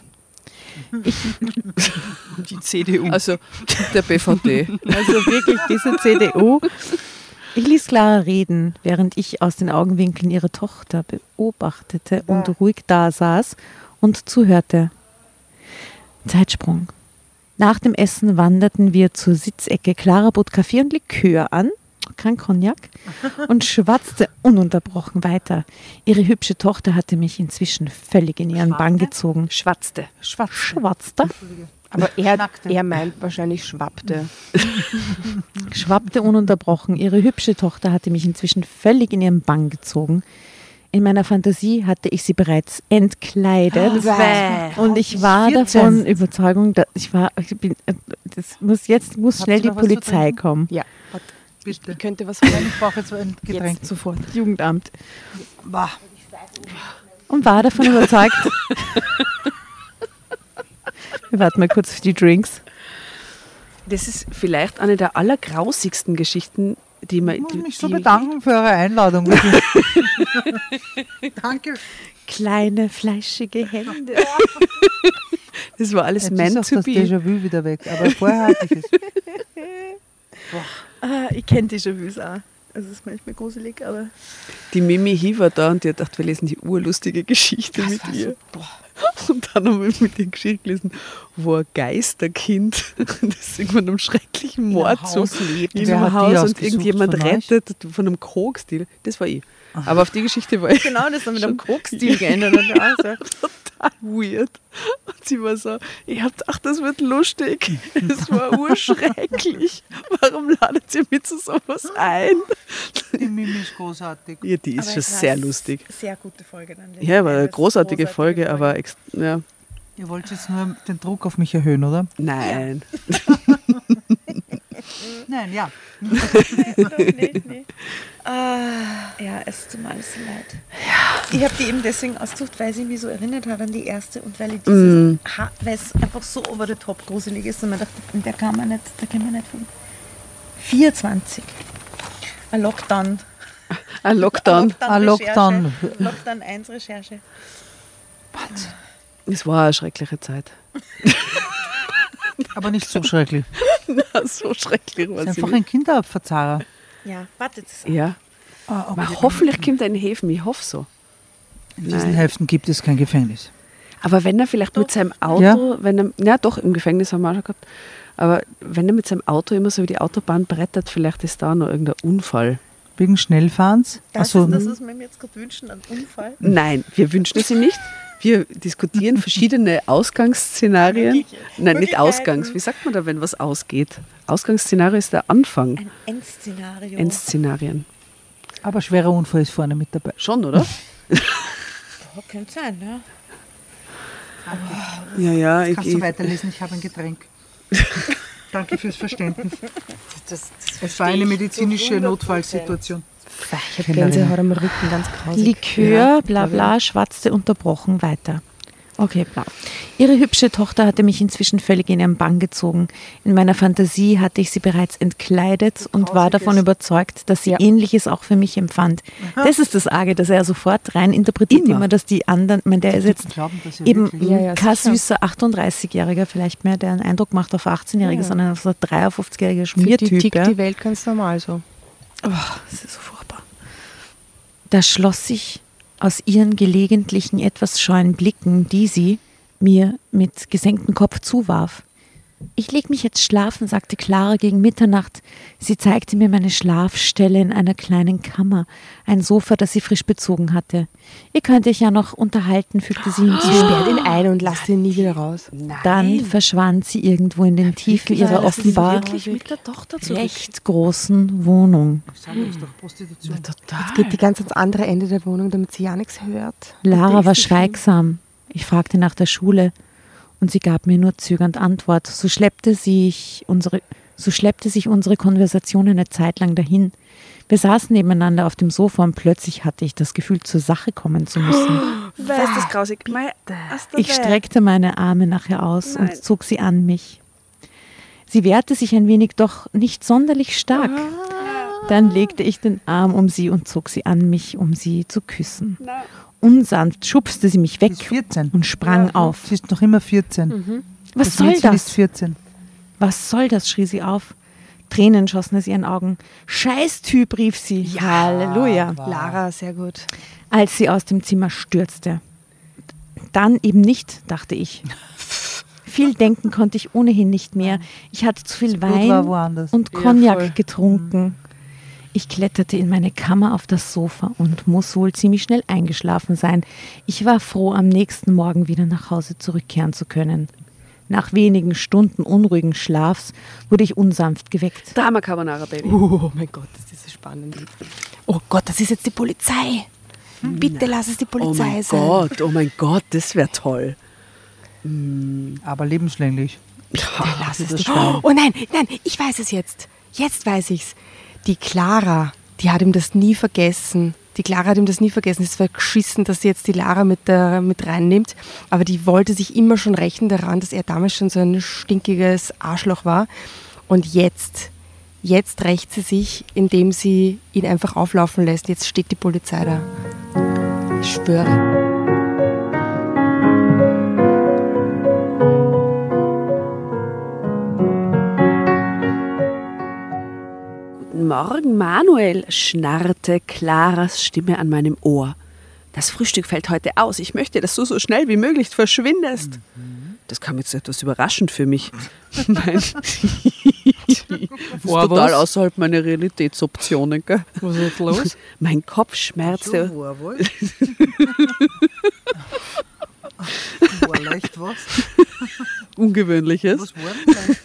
Die C D U. Also der B V D. Also wirklich diese C D U. Ich ließ Clara reden, während ich aus den Augenwinkeln ihre Tochter beobachtete und ruhig da saß und zuhörte. Zeitsprung. Nach dem Essen wanderten wir zur Sitzecke. Clara bot Kaffee und Likör an, kein Cognac, und schwatzte ununterbrochen weiter. Ihre hübsche Tochter hatte mich inzwischen völlig in ihren Bann gezogen. Schwatzte. Schwarz. Schwatzte, Aber er, Schnackte. er meint wahrscheinlich schwappte. schwappte ununterbrochen. Ihre hübsche Tochter hatte mich inzwischen völlig in ihren Bann gezogen. In meiner Fantasie hatte ich sie bereits entkleidet. Bäh. Und ich war vierzehn. davon überzeugt, dass ich war, ich bin, das muss jetzt muss Habt schnell ihr die noch was zu Polizei trinken? kommen. Ja, warte, Bitte. ich könnte was Nein, holen. ich brauche jetzt ein Getränk. Jetzt sofort. Jugendamt. Bah. Und war davon überzeugt. Wir warten mal kurz auf die Drinks. Das ist vielleicht eine der allergrausigsten Geschichten, die man. Ich muss die, mich so die- bedanken für eure Einladung. Danke. Kleine, fleischige Hände. Das war alles Jetzt ist meant auch to das be. Déjà-vu wieder weg, aber vorher hatte ich es. Ah, ich kenne Déjà-vus auch. Also es ist manchmal gruselig, aber... Die Mimi Hi war da und die hat gedacht, wir lesen die urlustige Geschichte mit ihr. Und dann haben wir mit ihr Geschichte gelesen, wo ein Geisterkind, das irgendwann einem schrecklichen Mord so Haus lebt. in Wer einem hat die Haus und ausgesucht irgendjemand von euch? rettet von einem Krogstil. Das war ich. Aber auf die Geschichte war ich Genau, das haben wir mit einem Schon- Kokstil geändert. Und also. total weird. Und sie war so, ich hab gedacht, das wird lustig. Es war urschrecklich. Warum ladet ihr mich zu sowas ein? Die Mimi ist großartig. Ja, die ist Aber schon es war sehr s- lustig. Sehr gute Folge dann. Ja, war eine Das ist großartige Folge, aber ex- ja, Ihr wollt jetzt nur den Druck auf mich erhöhen, oder? nein. Nein, ja. nee, nee. Ah, ja, es tut mir alles so leid. Ich habe die eben deswegen ausgesucht, weil sie mich so erinnert hat an die erste und weil ich dieses, ha- weil es einfach so over the top gruselig ist und man dachte, der kann man nicht, da kann man nicht von vierundzwanzig. Ein Lockdown. Ein Lockdown. Ein Lockdown. Recherche. Lockdown eins Recherche. Es war eine schreckliche Zeit. Aber nicht so schrecklich. So schrecklich war Es ist sie einfach ein Kinderabverzahrer. Ja, wartet es. Ja, Ah, okay. aber hoffentlich kommt er in Häfen, ich hoffe so. In diesen Nein. Heften gibt es kein Gefängnis. Aber wenn er vielleicht mit seinem Auto, Ja. wenn er, ja doch, im Gefängnis haben wir auch schon gehabt, aber wenn er mit seinem Auto immer so über die Autobahn brettert, vielleicht ist da noch irgendein Unfall. Wegen Schnellfahrens. Das Achso, ist das, was wir mir jetzt gerade wünschen, ein Unfall. Nein, wir wünschen es ihm nicht. Wir diskutieren verschiedene Ausgangsszenarien. Mögliche- Nein, nicht Möglichkeiten. Ausgangs. Wie sagt man da, wenn was ausgeht? Ausgangsszenario ist der Anfang. Ein Endszenario. Endszenarien. aber schwerer Unfall ist vorne mit dabei. Schon, oder? Oh, könnte sein, ja. Ja, ja. Ich, Kannst du ich, weiterlesen? Ich habe ein Getränk. Danke fürs Verständnis. Es war eine medizinische Notfallsituation. Ich habe Gänsehaut am Rücken, ganz grausig. Likör, bla bla, schwatzte unterbrochen weiter. Okay, bla. Ihre hübsche Tochter hatte mich inzwischen völlig in ihren Bann gezogen. In meiner Fantasie hatte ich sie bereits entkleidet und war davon überzeugt, dass sie Ja. Ähnliches auch für mich empfand. Das ist das Arge, dass er sofort rein interpretiert Immer. immer, dass die anderen, ich meine, der ist jetzt Glauben, dass ihr eben wirklich- Ja, ja, kein sicher. süßer achtunddreißigjähriger vielleicht mehr, der einen Eindruck macht auf achtzehnjährige, Ja. sondern auf so ein dreiundfünfzigjähriger Für die Schmiertyp. tickt Ja. die Welt ganz normal so. Oh, das ist so furchtbar. Da schloss sich aus ihren gelegentlichen, etwas scheuen Blicken, die sie mir mit gesenktem Kopf zuwarf. Ich leg mich jetzt schlafen, sagte Clara gegen Mitternacht. Sie zeigte mir meine Schlafstelle in einer kleinen Kammer, ein Sofa, das sie frisch bezogen hatte. Ihr könnt euch ja noch unterhalten, fügte sie hinzu. Sie sperrt ihn ein und lasst ihn nie wieder raus. Dann verschwand sie irgendwo in den Tiefen ihrer das ist offenbar wirklich mit der Tochter zurück. recht großen Wohnung. Ich sage euch doch, Prostitution. Jetzt geht die ganz ans andere Ende der Wohnung, damit sie ja nichts hört. Lara war Nächste schweigsam. Ich fragte nach der Schule und sie gab mir nur zögernd Antwort. So schleppte, sich unsere, so schleppte sich unsere Konversation eine Zeit lang dahin. Wir saßen nebeneinander auf dem Sofa und plötzlich hatte ich das Gefühl, zur Sache kommen zu müssen. Wer ist das grausig? Mei, hast du Ich wer? streckte meine Arme nachher aus Nein. und zog sie an mich. Sie wehrte sich ein wenig, doch nicht sonderlich stark. Dann legte ich den Arm um sie und zog sie an mich, um sie zu küssen. Unsanft schubste sie mich Sie weg ist vierzehn. und sprang auf. Sie ist noch immer vierzehn. Was Das soll Mädchen ist das? vierzehn. Was soll das? Schrie sie auf. Tränen schossen aus ihren Augen. Scheißtyp, rief sie. Halleluja. Lara, sehr gut. Als sie aus dem Zimmer stürzte. Dann eben nicht, dachte ich. Viel denken konnte ich ohnehin nicht mehr. Ich hatte zu viel Blut war Wein woanders. und Ja, Cognac voll. getrunken. Ich kletterte in meine Kammer auf das Sofa und muss wohl ziemlich schnell eingeschlafen sein. Ich war froh, am nächsten Morgen wieder nach Hause zurückkehren zu können. Nach wenigen Stunden unruhigen Schlafs wurde ich unsanft geweckt. Drama Carbonara, Baby. Oh mein Gott, das ist spannend. Oh Gott, das ist jetzt die Polizei. Bitte lass es die Oh Polizei mein sein. Gott, oh mein Gott, das wäre toll. Aber lebenslänglich. Lass es das die. Schwein. Oh nein, nein, ich weiß es jetzt. Jetzt weiß ich's. Die Clara, die hat ihm das nie vergessen. Die Clara hat ihm das nie vergessen. Es war geschissen, dass sie jetzt die Lara mit, der, mit reinnimmt. Aber die wollte sich immer schon rächen daran, dass er damals schon so ein stinkiges Arschloch war. Und jetzt, jetzt rächt sie sich, indem sie ihn einfach auflaufen lässt. Jetzt steht die Polizei da. Ich schwöre. Guten Morgen, Manuel, schnarrte Claras Stimme an meinem Ohr. Das Frühstück fällt heute aus. Ich möchte, dass du so schnell wie möglich verschwindest. Mhm. Das kam jetzt etwas überraschend für mich. Mein das ist total was? außerhalb meiner Realitätsoptionen. Gell? Was ist jetzt los? Mein Kopf schmerzte. So, war wohl. War leicht was? Ungewöhnliches. Was war denn das?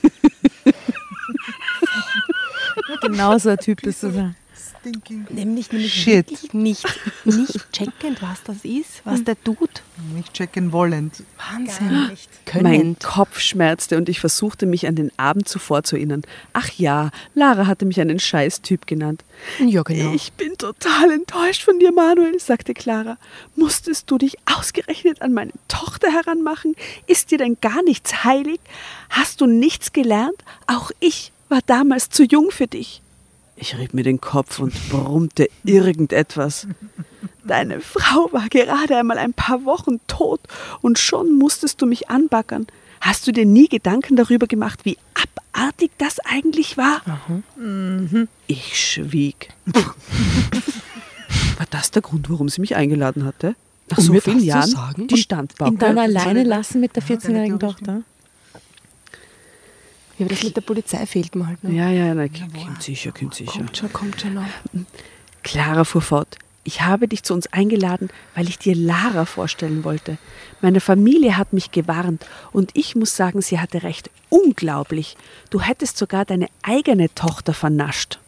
Genau so ein Typ ist das. Stinking. Nämlich, nämlich Shit. wirklich nicht, nicht checkend, was das ist, was der tut. Nicht checken wollend. Wahnsinn. Mein Können. Kopf schmerzte und ich versuchte mich an den Abend zuvor zu erinnern. Ach ja, Lara hatte mich einen Scheißtyp genannt. Ja, genau. Ich bin total enttäuscht von dir, Manuel, sagte Clara. Musstest du dich ausgerechnet an meine Tochter heranmachen? Ist dir denn gar nichts heilig? Hast du nichts gelernt? Auch ich war damals zu jung für dich. Ich rieb mir den Kopf und brummte irgendetwas. Deine Frau war gerade einmal ein paar Wochen tot und schon musstest du mich anbaggern. Hast du dir nie Gedanken darüber gemacht, wie abartig das eigentlich war? Mhm. Ich schwieg. War das der Grund, warum sie mich eingeladen hatte? Nach Um so mir vielen das zu Jahren? sagen? Die Standbauke. Ihn dann alleine lassen mit der vierzehnjährigen Ja, Tochter? Ja, aber das mit der Polizei fehlt mir halt noch. Ja, ja, na, kommt sicher, kommt sicher. Kommt schon, kommt schon noch. Clara fuhr fort. Ich habe dich zu uns eingeladen, weil ich dir Lara vorstellen wollte. Meine Familie hat mich gewarnt und ich muss sagen, sie hatte recht. Unglaublich. Du hättest sogar deine eigene Tochter vernascht.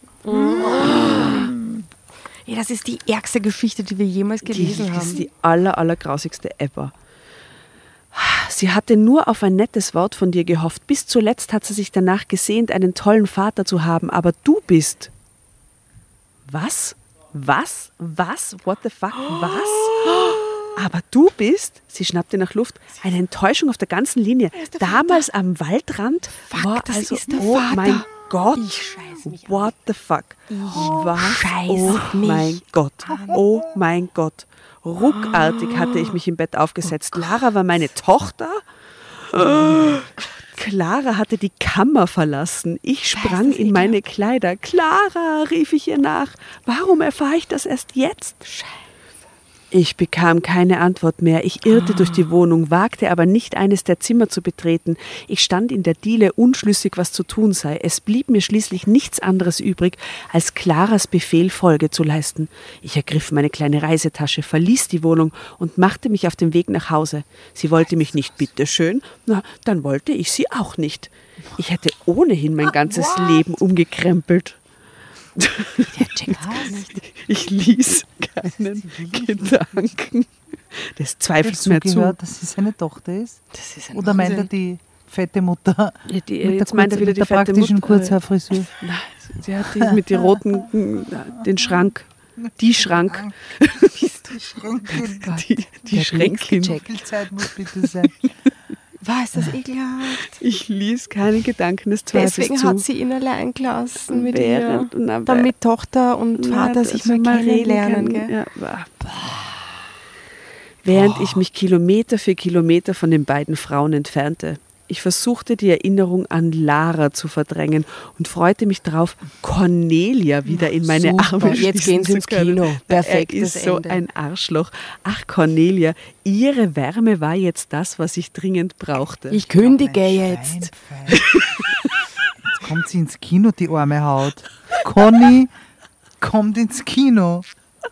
Ja, das ist die ärgste Geschichte, die wir jemals gelesen die haben. ist die aller, allergrausigste ever. Sie hatte nur auf ein nettes Wort von dir gehofft. Bis zuletzt hat sie sich danach gesehnt, einen tollen Vater zu haben. Aber du bist... Was? Was? Was? What the fuck? Was? Aber du bist, sie schnappte nach Luft, eine Enttäuschung auf der ganzen Linie. Damals am Waldrand Fuck, war das also, ist der oh Vater. mein Gott. Ich scheiß mich an. What the fuck? Was? scheiß Oh mich mein Gott. Oh mein Gott. Ruckartig hatte ich mich im Bett aufgesetzt. Lara war meine Tochter? Clara hatte die Kammer verlassen. Ich sprang in meine Kleider. Clara, rief ich ihr nach. Warum erfahre ich das erst jetzt? Ich bekam keine Antwort mehr. Ich irrte durch die Wohnung, wagte aber nicht, eines der Zimmer zu betreten. Ich stand in der Diele, unschlüssig, was zu tun sei. Es blieb mir schließlich nichts anderes übrig, als Claras Befehl Folge zu leisten. Ich ergriff meine kleine Reisetasche, verließ die Wohnung und machte mich auf den Weg nach Hause. Sie wollte mich nicht, bitteschön, na, dann wollte ich sie auch nicht. Ich hätte ohnehin mein ganzes Leben umgekrempelt. Der checkt's gar nicht. Ich ließ keinen Gedanken des Zweifels mehr zu. Zugehört, dass sie seine Tochter ist? Das ist ein Oder meint er Wahnsinn. die fette Mutter Ja, die, mit der, jetzt meint er kurz, wieder mit die der fette praktischen Mutter. Kurzhaarfrisur? Nein, sie hat die mit den roten, den Schrank, die Schrank, Die Schränkin. die, die Der Schränkin. Checkt. Wie viel Zeit muss bitte sein? War ist das ekelhaft? Ich ließ keine Gedanken des Zweifels Deswegen zu. hat sie ihn allein gelassen mit Während- ihr. na, Damit Tochter und Na, Vater dass sich wir mal reden kennenlernen. können. Gell? Ja, war- Während ich mich Kilometer für Kilometer von den beiden Frauen entfernte. Ich versuchte, die Erinnerung an Lara zu verdrängen und freute mich darauf, Cornelia wieder in meine Super. Arme Jetzt schließen gehen sie zu ins können. Kino. Perfektes Er ist so Ende. ein Arschloch. Ach, Cornelia, ihre Wärme war jetzt das, was ich dringend brauchte. Ich kündige Mein jetzt. Schweinfein. Jetzt kommt sie ins Kino, die arme Haut. Conny kommt ins Kino.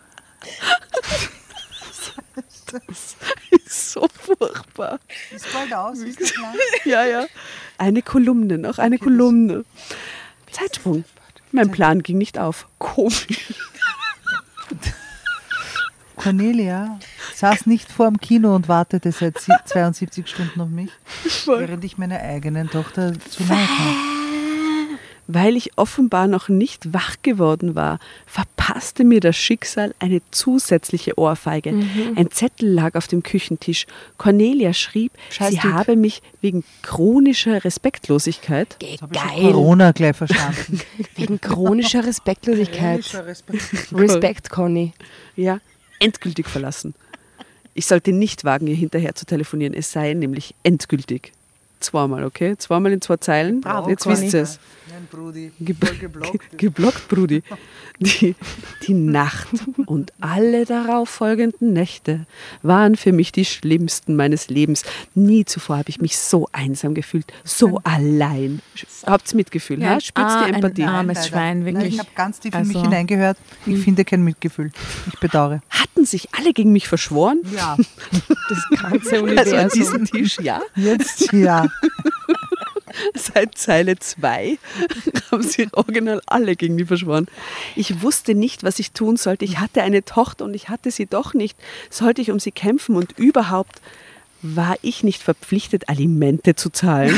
ist so furchtbar. Ist bald aus, ist das klar? Ja, ja. Eine Kolumne, noch eine Kolumne. Zeitsprung. Mein Plan ging nicht auf. Komisch. Cornelia saß nicht vor dem Kino und wartete seit zweiundsiebzig Stunden auf mich, während ich meiner eigenen Tochter zu nahe kam. Weil ich offenbar noch nicht wach geworden war, verpasste mir das Schicksal eine zusätzliche Ohrfeige. Mhm. Ein Zettel lag auf dem Küchentisch. Cornelia schrieb, Scheiß sie Typ. habe mich wegen chronischer Respektlosigkeit Geil. Corona gleich verstanden. Wegen chronischer Respektlosigkeit. Respekt, Conny. ja, endgültig verlassen. Ich sollte nicht wagen, ihr hinterher zu telefonieren. Es sei nämlich endgültig. Zweimal, okay? Zweimal in zwei Zeilen. Bravo, Jetzt Conny. wisst ihr es. Nein, Brudi, Ge voll geblockt. geblockt, Brudi. Die, die Nacht und alle darauf folgenden Nächte waren für mich die schlimmsten meines Lebens. Nie zuvor habe ich mich so einsam gefühlt, so allein. Habt's Mitgefühl, Ja, ha? Spürt's ah, die Empathie? ein armes Nein, Schwein, Nein, wirklich. ich habe ganz tief in Also- mich hineingehört. Ich finde kein Mitgefühl. Ich bedauere. Hatten sich alle gegen mich verschworen? Ja, Das ganze Also an Universum. diesem Tisch, ja. jetzt ja. Seit Zeile zwei haben sie original alle gegen mich verschworen. Ich wusste nicht, was ich tun sollte. Ich hatte eine Tochter und ich hatte sie doch nicht. Sollte ich um sie kämpfen und überhaupt war ich nicht verpflichtet, Alimente zu zahlen?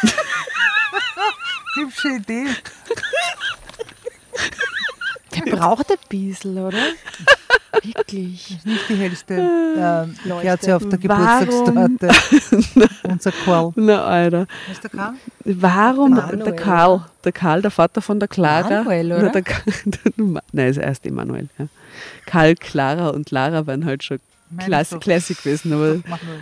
Hübsche Idee. Der braucht ein bisschen, oder? Wirklich. Nicht die hellste ähm, Leuchte. Kerze auf der Warum? Geburtstagstorte. Unser Karl. Na, Alter. Ist der Karl? Warum Manuel. der Karl, der Karl, der Vater von der Clara? Manuel, Na, oder? der, Ka- Nein, ist erst Emanuel. Ja. Karl, Clara und Lara waren halt schon Meine Klass, doch. Classic gewesen, aber Mach nur.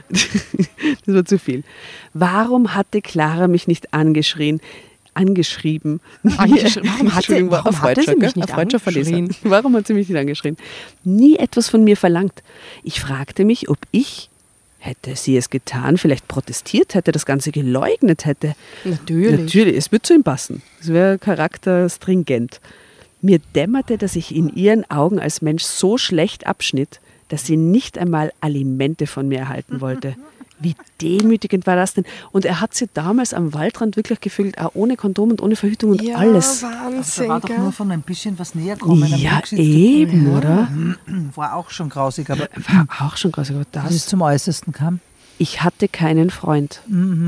das war zu viel. Warum hatte Clara mich nicht angeschrien? Angeschrieben. Angeschrien. Warum hatte- Entschuldigung, war warum ein hatte sie Freudscher, mich gell? nicht Ein Freudscher Verleser. angeschrien? Warum hat sie mich nicht angeschrien? Nie etwas von mir verlangt. Ich fragte mich, ob ich, hätte sie es getan, vielleicht protestiert hätte, das Ganze geleugnet hätte. Natürlich. Natürlich, es wird zu ihm passen. Es wäre charakterstringent. Mir dämmerte, dass ich in ihren Augen als Mensch so schlecht abschnitt, dass sie nicht einmal Alimente von mir erhalten wollte. Wie demütigend war das denn? Und er hat sie damals am Waldrand wirklich gefühlt, auch ohne Kondom und ohne Verhütung und ja, alles. Da Wahnsinn, war doch gell? nur von ein bisschen was näher kommen. am Ja, Rücksitz zu eben, tun. oder? War auch schon grausig, aber War auch schon krass, aber als es das. zum Äußersten kam. Ich hatte keinen Freund.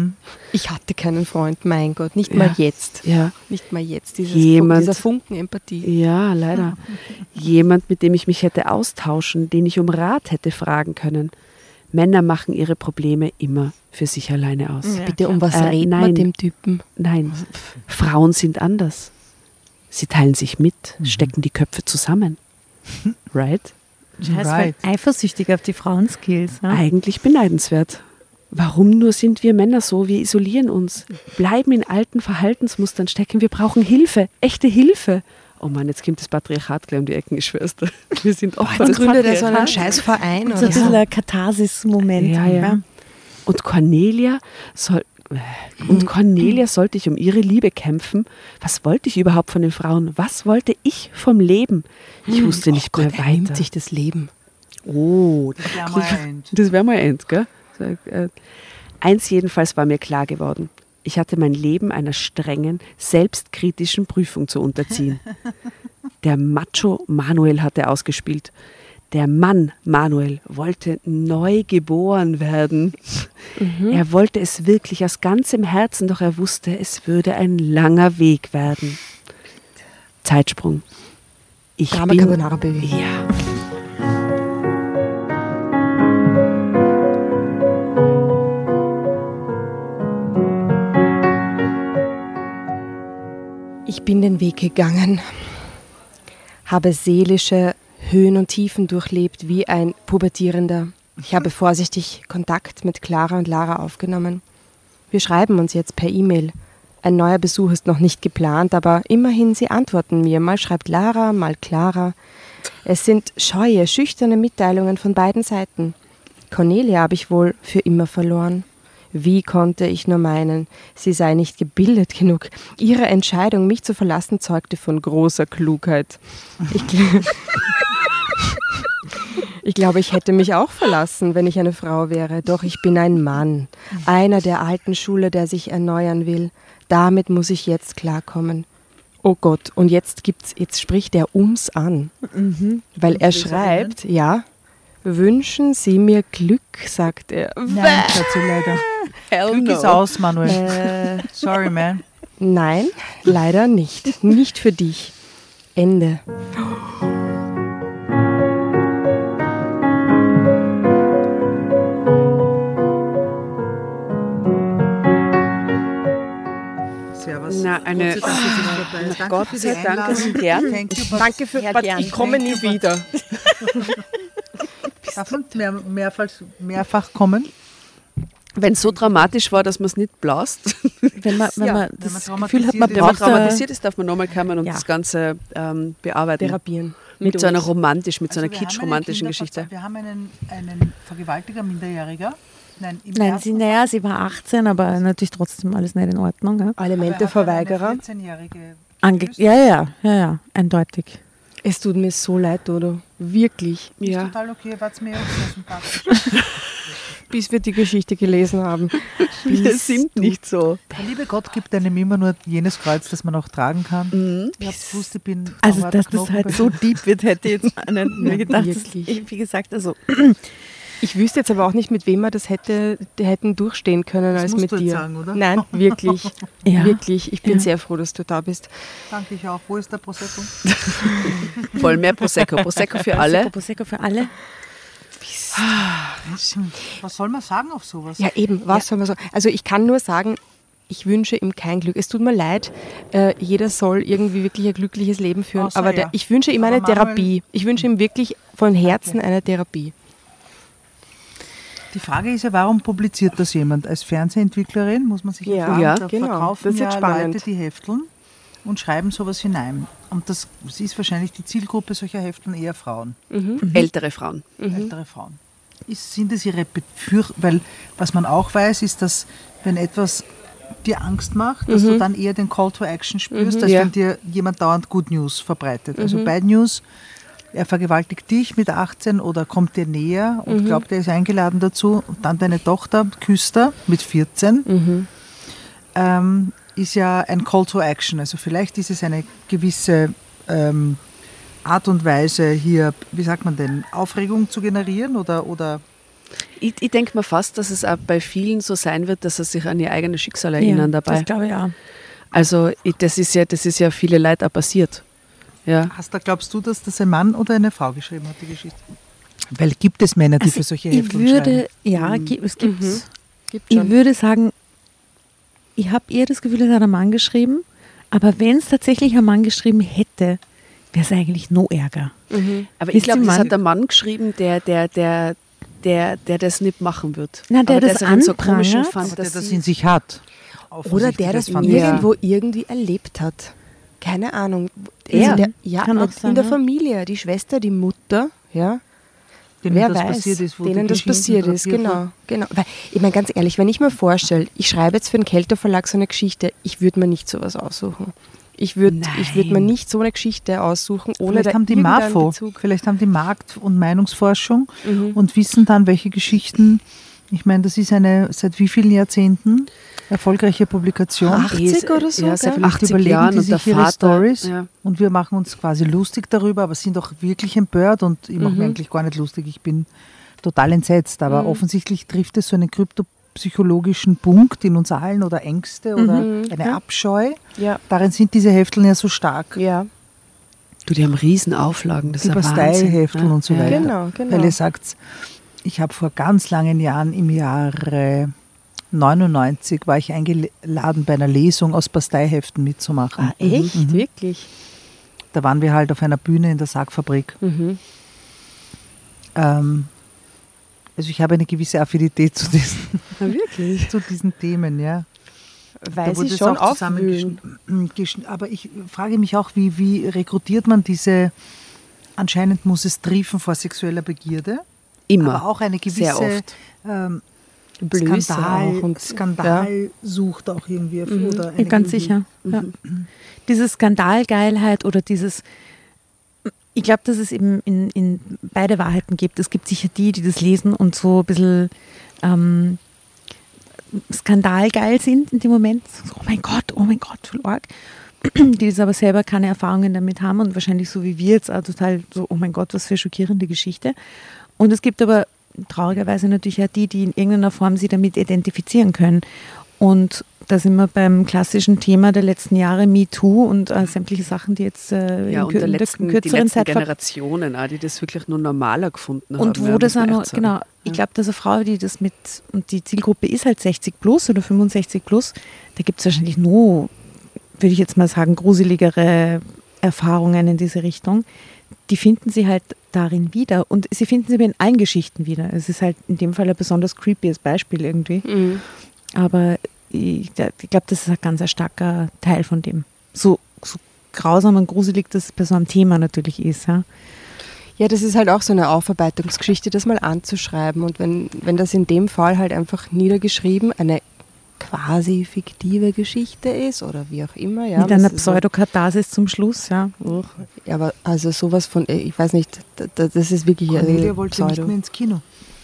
Ich hatte keinen Freund, mein Gott. Nicht mal Ja. jetzt. Ja. Nicht mal jetzt. Dieses Jemand- dieser Funken Empathie. Ja, leider. Jemand, mit dem ich mich hätte austauschen, den ich um Rat hätte fragen können. Männer machen ihre Probleme immer für sich alleine aus. Ja. Bitte, um was Äh, redet man nein. dem Typen? Nein, Frauen sind anders. Sie teilen sich mit, stecken die Köpfe zusammen. Right? Scheiß, Right. eifersüchtig auf die Frauenskills. Ja? Eigentlich beneidenswert. Warum nur sind wir Männer so? Wir isolieren uns, bleiben in alten Verhaltensmustern stecken. Wir brauchen Hilfe, echte Hilfe. Oh Mann, jetzt kommt das Patriarchat gleich um die Ecken, ich schwör's dir. Wir sind Opfer Jetzt des gründet er so einen Patriarchats. scheiß Verein. So ein Oder bisschen so. ein Katharsis-Moment. Ja, ja. Und Cornelia soll und Cornelia sollte ich um ihre Liebe kämpfen. Was wollte ich überhaupt von den Frauen? Was wollte ich vom Leben? Ich wusste nicht Gott, mehr er nimmt weiter. sich das Leben. Oh, Ja, mal ein. das wäre mal end, gell? Sag, äh, Eins jedenfalls war mir klar geworden. Ich hatte mein Leben einer strengen, selbstkritischen Prüfung zu unterziehen. Der Macho Manuel hatte ausgespielt. Der Mann Manuel wollte neu geboren werden. Er wollte es wirklich aus ganzem Herzen, doch er wusste, es würde ein langer Weg werden. Zeitsprung. Ich Drama bin, Carbonara Baby. ja. Ich bin den Weg gegangen, habe seelische Höhen und Tiefen durchlebt wie ein Pubertierender. Ich habe vorsichtig Kontakt mit Clara und Lara aufgenommen. Wir schreiben uns jetzt per E-Mail. Ein neuer Besuch ist noch nicht geplant, aber immerhin, sie antworten mir. Mal schreibt Lara, mal Clara. Es sind scheue, schüchterne Mitteilungen von beiden Seiten. Cornelia habe ich wohl für immer verloren. Wie konnte ich nur meinen, sie sei nicht gebildet genug? Ihre Entscheidung, mich zu verlassen, zeugte von großer Klugheit. Ich, gl- ich glaube, ich hätte mich auch verlassen, wenn ich eine Frau wäre. Doch ich bin ein Mann, einer der alten Schule, der sich erneuern will. Damit muss ich jetzt klarkommen. Oh Gott, und jetzt gibt's, jetzt spricht er ums an. Weil er schreibt, ja, Wünschen Sie mir Glück, sagt er. Nein, Schatzi, leider. Hell Glück no. ist aus, Manuel. Äh, Sorry, man. nein, leider nicht. Nicht für dich. Ende. Servus. Na, eine, Gott sei Dank ist es vorbei. na, Danke Gott für die sei Dank, Einladung. Sie gern. Thank you, but Danke für, Herr but Gern. ich komme nie Thank you, but- wieder. Darf man mehr, mehrfach, mehrfach kommen? Wenn es so dramatisch war, dass man es nicht blast, Wenn man, wenn Ja, man wenn das man Gefühl hat, man traumatisiert ist. wenn man braucht da, traumatisiert ist, darf man nochmal kommen und Ja. das Ganze ähm, bearbeiten. Therapieren. Mit so einer uns. romantisch, mit so einer Also wir haben kitsch-romantischen einen Geschichte. Kinderver- Wir haben einen, einen Vergewaltiger Minderjähriger. Nein, im Nein, ersten sie, naja, sie war achtzehn, aber natürlich trotzdem alles nicht in Ordnung. Ja, Alimenteverweigerer. vierzehnjährige Ange ja, ja, ja, ja, eindeutig. Es tut mir so leid, Dodo. Wirklich. Ist Ja. total okay, war es mir auch sehr sympathisch. Bis wir die Geschichte gelesen haben. Wir sind nicht so. Der liebe Gott gibt einem immer nur jenes Kreuz, das man auch tragen kann. Mhm. Ich habe gewusst, ich bin Also, ein harter dass das Knochen halt bei- so deep wird, hätte ich jetzt nicht mir gedacht. Das, wirklich. ich, wie gesagt, also Ich wüsste jetzt aber auch nicht, mit wem wir das hätte, die hätten durchstehen können Das als musst mit du jetzt dir. sagen, oder? Nein, wirklich. Ja. Wirklich. Ich bin Ja. sehr froh, dass du da bist. Danke, ich auch. Wo ist der Prosecco? Voll mehr Prosecco. Prosecco für alle. Prosecco für alle. Was soll man sagen auf sowas? Ja, eben. Was soll man sagen? Also ich kann nur sagen, ich wünsche ihm kein Glück. Es tut mir leid, äh, jeder soll irgendwie wirklich ein glückliches Leben führen. Außer aber der, er. ich wünsche ihm Aber eine Manuel- Therapie. Ich wünsche ihm wirklich von Herzen eine Therapie. Die Frage ist ja, warum publiziert das jemand? Als Fernsehentwicklerin muss man sich Ja, fragen, ja, da genau. verkaufen Das ist ja jetzt spannend. Leute die Hefteln und schreiben sowas hinein. Und das ist wahrscheinlich die Zielgruppe solcher Hefteln eher Frauen, Ältere Frauen. ältere Frauen. Ist, sind es ihre Befürchtungen? Weil was man auch weiß, ist, dass wenn etwas dir Angst macht, dass du dann eher den Call to Action spürst, als Ja. wenn dir jemand dauernd Good News verbreitet. Also Bad News, er vergewaltigt dich mit achtzehn oder kommt dir näher und glaubt, er ist eingeladen dazu. Und dann deine Tochter küsst er mit vierzehn. Ähm, ist ja ein Call to Action. Also vielleicht ist es eine gewisse ähm, Art und Weise, hier, wie sagt man denn, Aufregung zu generieren oder, oder Ich, ich denke mir fast, dass es auch bei vielen so sein wird, dass sie sich an ihr eigenes Schicksal erinnern dabei. Das glaube ich auch. Also ich, das ist ja, das ist ja viele Leute auch passiert. Ja. hast da glaubst du, dass das ein Mann oder eine Frau geschrieben hat, die Geschichte? Weil gibt es Männer, die für solche ich Hefteln schreiben? würde, ja, gi- es gibt Gibt Ich schon. würde sagen, ich habe eher das Gefühl, es hat ein Mann geschrieben, aber wenn es tatsächlich ein Mann geschrieben hätte, wäre es eigentlich noch ärger. Aber Ist ich glaube, die das Mann- hat der Mann geschrieben, der, der, der, der, der das nicht machen wird. Na, der Aber das sich in so komischen anprangert. Aber der das Fantasien. in sich hat. Oder der das fand Ja. irgendwo irgendwie erlebt hat. Keine Ahnung. Er? der, ja, Kann auch auch sein, in der ja. Familie. Die Schwester, die Mutter, ja. denen Wer das weiß, passiert ist, wo denen die das Geschichten passiert ist, drapiert genau. wurden. genau. Weil, ich meine, ganz ehrlich, wenn ich mir vorstelle, ich schreibe jetzt für den Kelter Verlag so eine Geschichte, ich würde mir nicht sowas aussuchen. Ich würde ich würd mir nicht so eine Geschichte aussuchen, ohne Vielleicht da haben die irgendeinen MAFO, Bezug. vielleicht haben die Markt- und Meinungsforschung Mhm. und wissen dann, welche Geschichten, ich meine, das ist eine seit wie vielen Jahrzehnten erfolgreiche Publikation. achtzig oder so, Ja, sehr gell? viele Vielleicht überlegen Jahren die und der sich ihre Vater, Stories ja. und wir machen uns quasi lustig darüber, aber sind auch wirklich empört und ich mache Mhm. mir eigentlich gar nicht lustig, ich bin total entsetzt, aber offensichtlich trifft es so einen kryptopsychologischen Punkt in uns allen oder Ängste oder eine Abscheu. Ja. Darin sind diese Hefteln ja so stark. Ja, Du, die haben Riesenauflagen, das Die ist ja Wahnsinn. Bastei-Hefteln Ja. und so Ja, weiter. ja. genau, genau. Weil ihr sagt, ich habe vor ganz langen Jahren, im Jahre neunundneunzig, war ich eingeladen, bei einer Lesung aus Basteiheften mitzumachen. Ah, echt? Mhm. Wirklich? Da waren wir halt auf einer Bühne in der Sargfabrik. Mhm. Ähm, also ich habe eine gewisse Affinität zu diesen, Ah, wirklich? zu diesen Themen, ja. Weil wurde sie es schon auch aufwühlen. zusammengeschn- geschn- Aber ich frage mich auch, wie, wie rekrutiert man diese, anscheinend muss es triefen vor sexueller Begierde, Immer. aber auch eine Sehr gewisse oft. ähm, Blöße Skandal, auch und- Skandal sucht auch irgendwie. Oder Ja, eine ganz irgendwie- sicher. Ja. Diese Skandalgeilheit oder dieses, ich glaube, dass es eben in, in beide Wahrheiten gibt. Es gibt sicher die, die das lesen und so ein bisschen ähm, skandalgeil sind in dem Moment. So, oh mein Gott, oh mein Gott, voll arg. die das aber selber keine Erfahrungen damit haben und wahrscheinlich so wie wir jetzt auch total so, oh mein Gott, was für eine schockierende Geschichte. Und es gibt aber traurigerweise natürlich auch die, die in irgendeiner Form sie damit identifizieren können. Und da sind wir beim klassischen Thema der letzten Jahre, MeToo und äh, sämtliche Sachen, die jetzt äh, ja, in, und der in letzten, der kürzeren die letzten Zeit Generationen, auch, die das wirklich nur normaler gefunden haben. und wo ja, das auch noch, sagen. genau, ich glaube, dass eine Frau, die das mit, und die Zielgruppe ist halt sechzig plus oder fünfundsechzig plus, da gibt es wahrscheinlich nur, würde ich jetzt mal sagen, gruseligere Erfahrungen in diese Richtung. Die finden sie halt darin wieder und sie finden sie aber in allen Geschichten wieder. Es ist halt in dem Fall ein besonders creepyes Beispiel irgendwie. Mhm. Aber ich, ich glaube, das ist ein ganz ein starker Teil von dem. So, so grausam und gruselig das bei so einem Thema natürlich ist. Ja. Ja, das ist halt auch so eine Aufarbeitungsgeschichte, das mal anzuschreiben. Und wenn, wenn das in dem Fall halt einfach niedergeschrieben, eine quasi fiktive Geschichte ist oder wie auch immer. Ja, mit einer Pseudokatharsis zum Schluss, ja. Ja, aber also sowas von, ich weiß nicht, das ist wirklich Cornelia ein wollte Pseudo. nicht mehr ins Kino.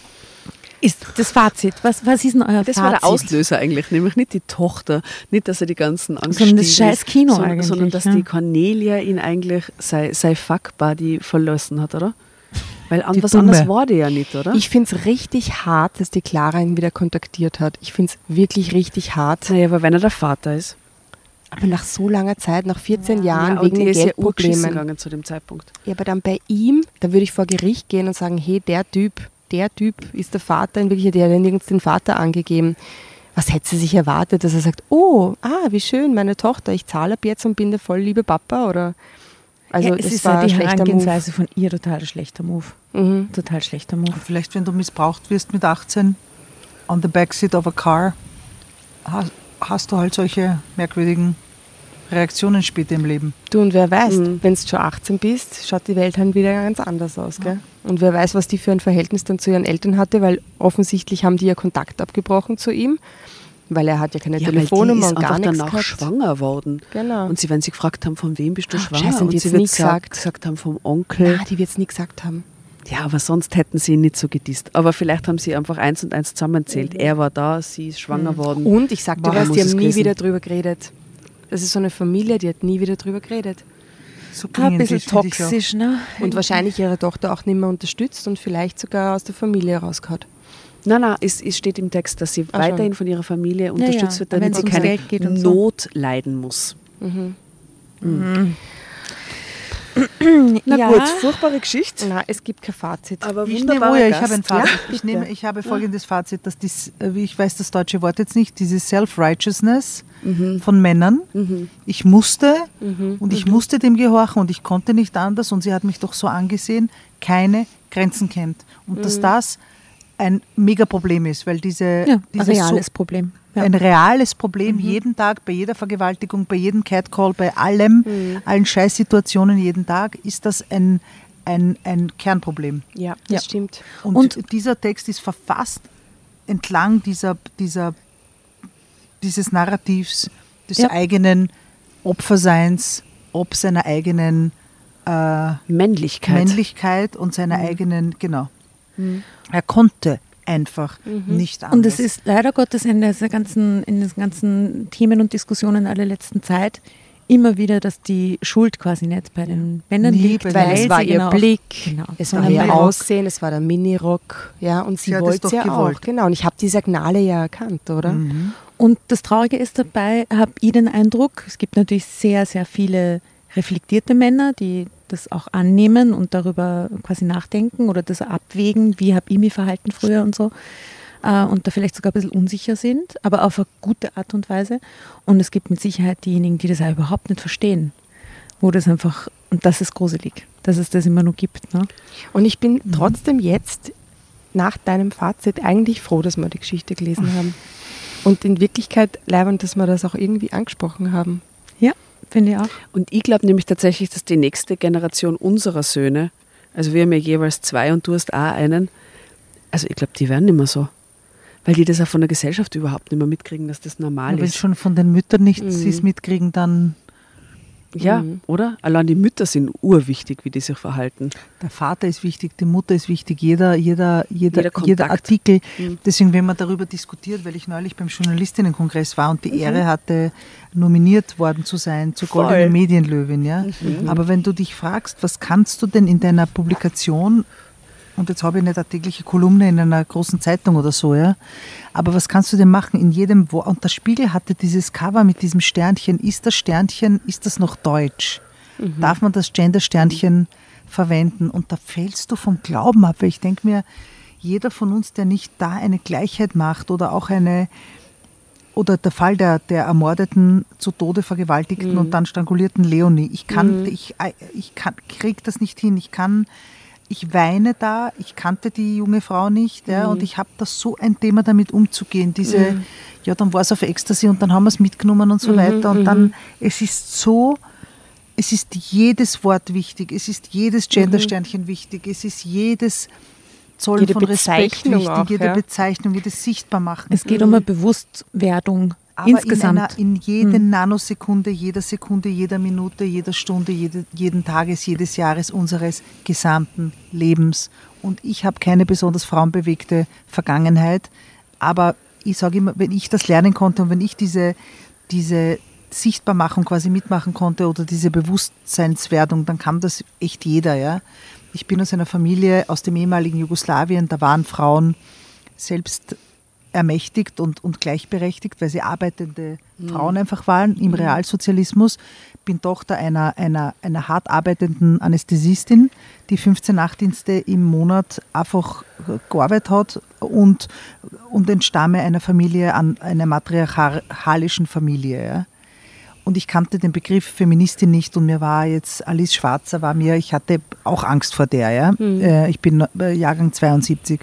Ist das Fazit. Was, was ist denn euer Das Fazit? war der Auslöser eigentlich, nämlich nicht die Tochter, nicht, dass er die ganzen Angst Sondern das scheiß Kino sondern, eigentlich, sondern dass ja. die Cornelia ihn eigentlich sei, sei Fuck-Buddy verlassen hat, oder? Weil an Die was Dumme. anderes war die ja nicht, oder? Ich finde es richtig hart, dass die Clara ihn wieder kontaktiert hat. Ich finde es wirklich richtig hart. naja, aber wenn er der Vater ist. Aber nach so langer Zeit, nach vierzehn Jahren, ja, wegen und die den ist ja urgeschissen Geldproblemen. gegangen zu dem Zeitpunkt. Ja, aber dann bei ihm, da würde ich vor Gericht gehen und sagen, hey, der Typ, der Typ ist der Vater, in Wirklichkeit, der hat ja nirgends den Vater angegeben. Was hätte sie sich erwartet, dass er sagt, oh, ah, wie schön, meine Tochter, ich zahle ab jetzt und bin der voll liebe Papa, oder? Also ja, es das ist war ja ein die schlechter Move. Herangehensweise von ihr total schlechter Move. Mhm. Total schlechter Move. Und vielleicht, wenn du missbraucht wirst mit achtzehn on the backseat of a car, hast, hast du halt solche merkwürdigen Reaktionen später im Leben. Du, und wer weiß, Mhm. wenn du schon achtzehn bist, schaut die Welt halt wieder ganz anders aus. Gell? Und wer weiß, was die für ein Verhältnis dann zu ihren Eltern hatte, weil offensichtlich haben die ja Kontakt abgebrochen zu ihm, weil er hat ja keine Ja, weil die Telefonnummer ist und gar einfach nichts danach gehabt. schwanger worden. Genau. Und sie, wenn sie gefragt haben, von wem bist du Ah, schwanger? scheiße, und und die sie hat's wird nie gesagt, gesagt. gesagt haben vom Onkel. Na, die wird es nie gesagt haben. Ja, aber sonst hätten sie ihn nicht so gedisst. Aber vielleicht haben sie einfach eins und eins zusammenzählt. Mhm. Er war da, sie ist schwanger worden. Und ich sag dir Warum was, muss die es haben nie gewesen? wieder drüber geredet. Das ist so eine Familie, die hat nie wieder drüber geredet. So Ah, ein klingen bisschen die, finde ich auch. toxisch, ne? Und wahrscheinlich ihre Tochter auch nicht mehr unterstützt und vielleicht sogar aus der Familie rausgehauen. Nein, nein, es, es steht im Text, dass sie Ach, weiterhin schon. von ihrer Familie unterstützt ja, wird, damit wenn's sie ums keine Geld geht und so. Not leiden muss. Na Ja. gut, furchtbare Geschichte. Na, es gibt kein Fazit. Aber Ich nehme, wunderbarer oh ja, ich Gast. habe ein Fazit. Ja, ich, bitte. nehme, ich habe folgendes Fazit, dass dies, äh, wie ich weiß das deutsche Wort jetzt nicht, diese Self-Righteousness von Männern, ich musste und ich musste dem gehorchen und ich konnte nicht anders und sie hat mich doch so angesehen, keine Grenzen kennt. Und dass das ein mega Problem ist, weil diese, Ja, ein dieses reales so, Problem. Ja. ein reales Problem jeden Tag, bei jeder Vergewaltigung, bei jedem Catcall, bei allem, allen Scheißsituationen jeden Tag, ist das ein, ein, ein Kernproblem. Ja, das Ja. stimmt. Und, Und- dieser Text ist verfasst entlang dieser, dieser, dieses Narrativs des Ja. eigenen Opferseins, ob seiner eigenen äh, Männlichkeit. Männlichkeit und seiner eigenen, genau. Er konnte einfach nicht anders. Und es ist leider Gottes in, dieser ganzen, in diesen ganzen Themen und Diskussionen aller letzten Zeit immer wieder, dass die Schuld quasi nicht bei den Männern Nie liegt, bei den Weil Weil es war sie ihr genau- Blick, genau, es war sondern ihr weil- Aussehen, es war der Minirock, ja, und sie, Sie hat es wollte doch es ja gewollt. auch, genau. Und ich habe die Signale ja erkannt, oder? Und das Traurige ist dabei, habe ich den Eindruck, es gibt natürlich sehr, sehr viele reflektierte Männer, die das auch annehmen und darüber quasi nachdenken oder das abwägen, wie habe ich mich verhalten früher und so. äh, Und da vielleicht sogar ein bisschen unsicher sind, aber auf eine gute Art und Weise. Und es gibt mit Sicherheit diejenigen, die das auch überhaupt nicht verstehen. Wo das einfach, und das ist gruselig, dass es das immer noch gibt. Ne? Und ich bin trotzdem jetzt nach deinem Fazit eigentlich froh, dass wir die Geschichte gelesen haben. Und in Wirklichkeit leibend, dass wir das auch irgendwie angesprochen haben. Ja, finde ich auch. Und ich glaube nämlich tatsächlich, dass die nächste Generation unserer Söhne, also wir haben ja jeweils zwei und du hast auch einen, also ich glaube, die werden nicht mehr so. Weil die das auch von der Gesellschaft überhaupt nicht mehr mitkriegen, dass das normal Wenn ist. schon von den Müttern nichts ist mitkriegen, dann Ja, mhm. oder? Allein die Mütter sind urwichtig, wie die sich verhalten. Der Vater ist wichtig, die Mutter ist wichtig, jeder, jeder, jeder, jeder, jeder Artikel. Mhm. Deswegen, wenn man darüber diskutiert, weil ich neulich beim Journalistinnenkongress war und die mhm. Ehre hatte, nominiert worden zu sein zur Voll. Goldenen Medienlöwin. Ja? Mhm. Aber wenn du dich fragst, was kannst du denn in deiner Publikation, und jetzt habe ich nicht eine tägliche Kolumne in einer großen Zeitung oder so, ja. Aber was kannst du denn machen in jedem Wort? Und der Spiegel hatte dieses Cover mit diesem Sternchen. Ist das Sternchen, ist das noch deutsch? Mhm. Darf man das Gender-Sternchen mhm. verwenden? Und da fällst du vom Glauben ab, weil ich denke mir, jeder von uns, der nicht da eine Gleichheit macht oder auch eine, oder der Fall der, der ermordeten, zu Tode vergewaltigten mhm. und dann strangulierten Leonie. Ich kann, mhm. ich, ich kann, krieg das nicht hin. Ich kann, Ich weine da, ich kannte die junge Frau nicht ja, mhm. und ich habe da so ein Thema damit umzugehen. Diese, mhm. ja, dann war es auf Ecstasy und dann haben wir es mitgenommen und so mhm. weiter. Und dann, es ist so, es ist jedes Wort wichtig, es ist jedes Gendersternchen mhm. wichtig, es ist jedes Zoll jede von Respekt wichtig, auch, jede ja. Bezeichnung, jedes Sichtbarmachen. Es geht um eine Bewusstwerdung. Aber insgesamt. In, einer, in jeder hm. Nanosekunde, jeder Sekunde, jeder Minute, jeder Stunde, jede, jeden Tages, jedes Jahres unseres gesamten Lebens. Und ich habe keine besonders frauenbewegte Vergangenheit. Aber ich sage immer, wenn ich das lernen konnte und wenn ich diese, diese Sichtbarmachung quasi mitmachen konnte oder diese Bewusstseinswerdung, dann kann das echt jeder. Ja? Ich bin aus einer Familie aus dem ehemaligen Jugoslawien, da waren Frauen selbst ermächtigt und, und gleichberechtigt, weil sie arbeitende mhm. Frauen einfach waren im Realsozialismus. Bin Tochter einer, einer, einer hart arbeitenden Anästhesistin, die fünfzehn Nachtdienste im Monat einfach gearbeitet hat und, und entstamme einer Familie, an einer matriarchalischen Familie. Ja. Und ich kannte den Begriff Feministin nicht und mir war jetzt, Alice Schwarzer war mir, ich hatte auch Angst vor der. Ja. Mhm. Ich bin Jahrgang zweiundsiebzig.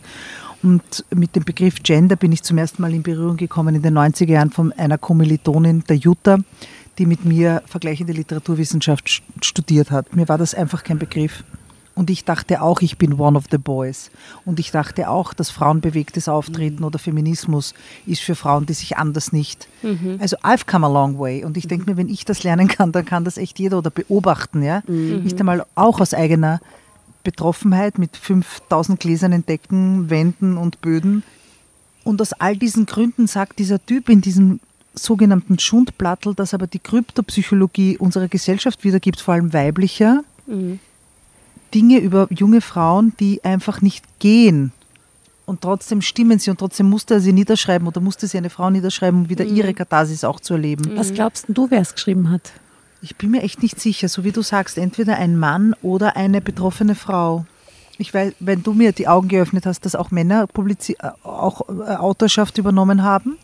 Und mit dem Begriff Gender bin ich zum ersten Mal in Berührung gekommen in den neunziger Jahren von einer Kommilitonin, der Jutta, die mit mir vergleichende Literaturwissenschaft studiert hat. Mir war das einfach kein Begriff. Und ich dachte auch, ich bin one of the boys. Und ich dachte auch, dass frauenbewegtes Auftreten mhm. oder Feminismus ist für Frauen, die sich anders nicht. Mhm. Also I've come a long way. Und ich denke mir, wenn ich das lernen kann, dann kann das echt jeder oder beobachten. Ja? Mhm. Nicht einmal auch aus eigener Betroffenheit mit fünftausend gläsernen Decken, Wänden und Böden. Und aus all diesen Gründen sagt dieser Typ in diesem sogenannten Schundblattl, das aber die Kryptopsychologie unserer Gesellschaft wiedergibt, vor allem weiblicher, mhm. Dinge über junge Frauen, die einfach nicht gehen. Und trotzdem stimmen sie und trotzdem musste er sie niederschreiben oder musste sie eine Frau niederschreiben, um wieder mhm. ihre Katharsis auch zu erleben. Was glaubst du, wer es geschrieben hat? Ich bin mir echt nicht sicher, so wie du sagst, entweder ein Mann oder eine betroffene Frau. Ich weiß, wenn du mir die Augen geöffnet hast, dass auch Männer Publizi- auch Autorschaft übernommen haben.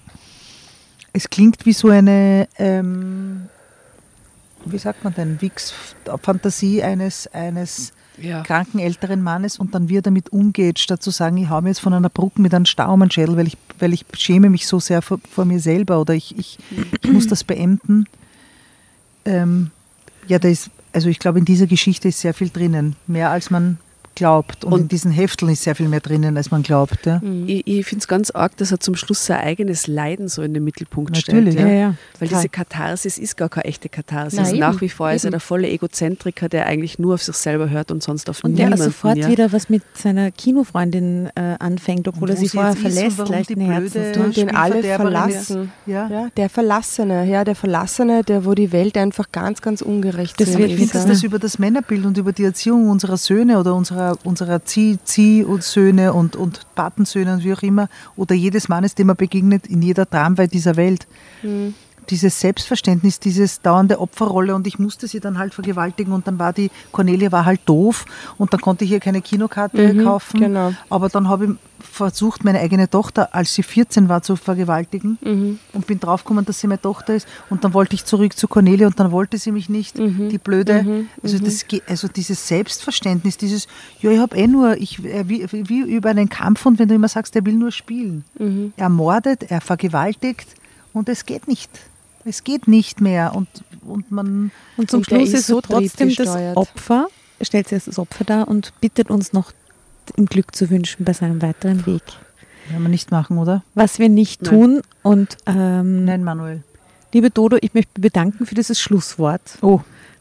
Es klingt wie so eine, ähm, wie sagt man denn, Wix-Fantasie eines, eines ja. kranken älteren Mannes und dann wie er damit umgeht, statt zu sagen, ich hau mir jetzt von einer Brücke mit einem Stau um den Schädel, weil ich, weil ich schäme mich so sehr vor, vor mir selber oder ich, ich, ich muss das beenden. Ähm, ja, da ist, also ich glaube, in dieser Geschichte ist sehr viel drinnen, mehr als man glaubt. Und, und in diesen Hefteln ist sehr viel mehr drinnen, als man glaubt. Ja. Ich, ich finde es ganz arg, dass er zum Schluss sein eigenes Leiden so in den Mittelpunkt Natürlich. stellt. Ja. Ja, ja. Weil Total. diese Katharsis ist gar keine echte Katharsis. Nein, Nach eben, wie vor ist er der volle Egozentriker, der eigentlich nur auf sich selber hört und sonst auf und niemanden. Und der sofort ja. wieder was mit seiner Kinofreundin äh, anfängt, obwohl er sie vorher verlässt, leicht den Herzen. Und den alle verlassen. Ja. Ja, der Verlassene, ja, der Verlassene, der wo die Welt einfach ganz, ganz ungerecht ist. Ich finde, dass das über das Männerbild und über die Erziehung unserer Söhne oder unserer, unserer Zieh, Zieh und Söhne und, und Patensöhne und wie auch immer, oder jedes Mannes, dem man begegnet, in jeder Tramway dieser Welt. Mhm. Dieses Selbstverständnis, dieses dauernde Opferrolle und ich musste sie dann halt vergewaltigen und dann war die Cornelia war halt doof und dann konnte ich ihr keine Kinokarte mhm, kaufen. Genau. Aber dann habe ich versucht, meine eigene Tochter, als sie vierzehn war, zu vergewaltigen mhm. und bin draufgekommen, dass sie meine Tochter ist und dann wollte ich zurück zu Cornelia und dann wollte sie mich nicht, mhm. die Blöde. Mhm. Also, das, also dieses Selbstverständnis, dieses, ja, ich habe eh nur, ich, wie, wie über einen Kampf und wenn du immer sagst, er will nur spielen. Mhm. Er mordet, er vergewaltigt und es geht nicht. Es geht nicht mehr und, und man... Und zum und Schluss ist so trotzdem das Opfer, stellt sich das Opfer dar und bittet uns noch ihm Glück zu wünschen bei seinem weiteren Weg. Werden wir nicht machen, oder? Was wir nicht Nein. tun und... Ähm, Nein, Manuel. Liebe Dodo, ich möchte mich bedanken für dieses Schlusswort. Oh,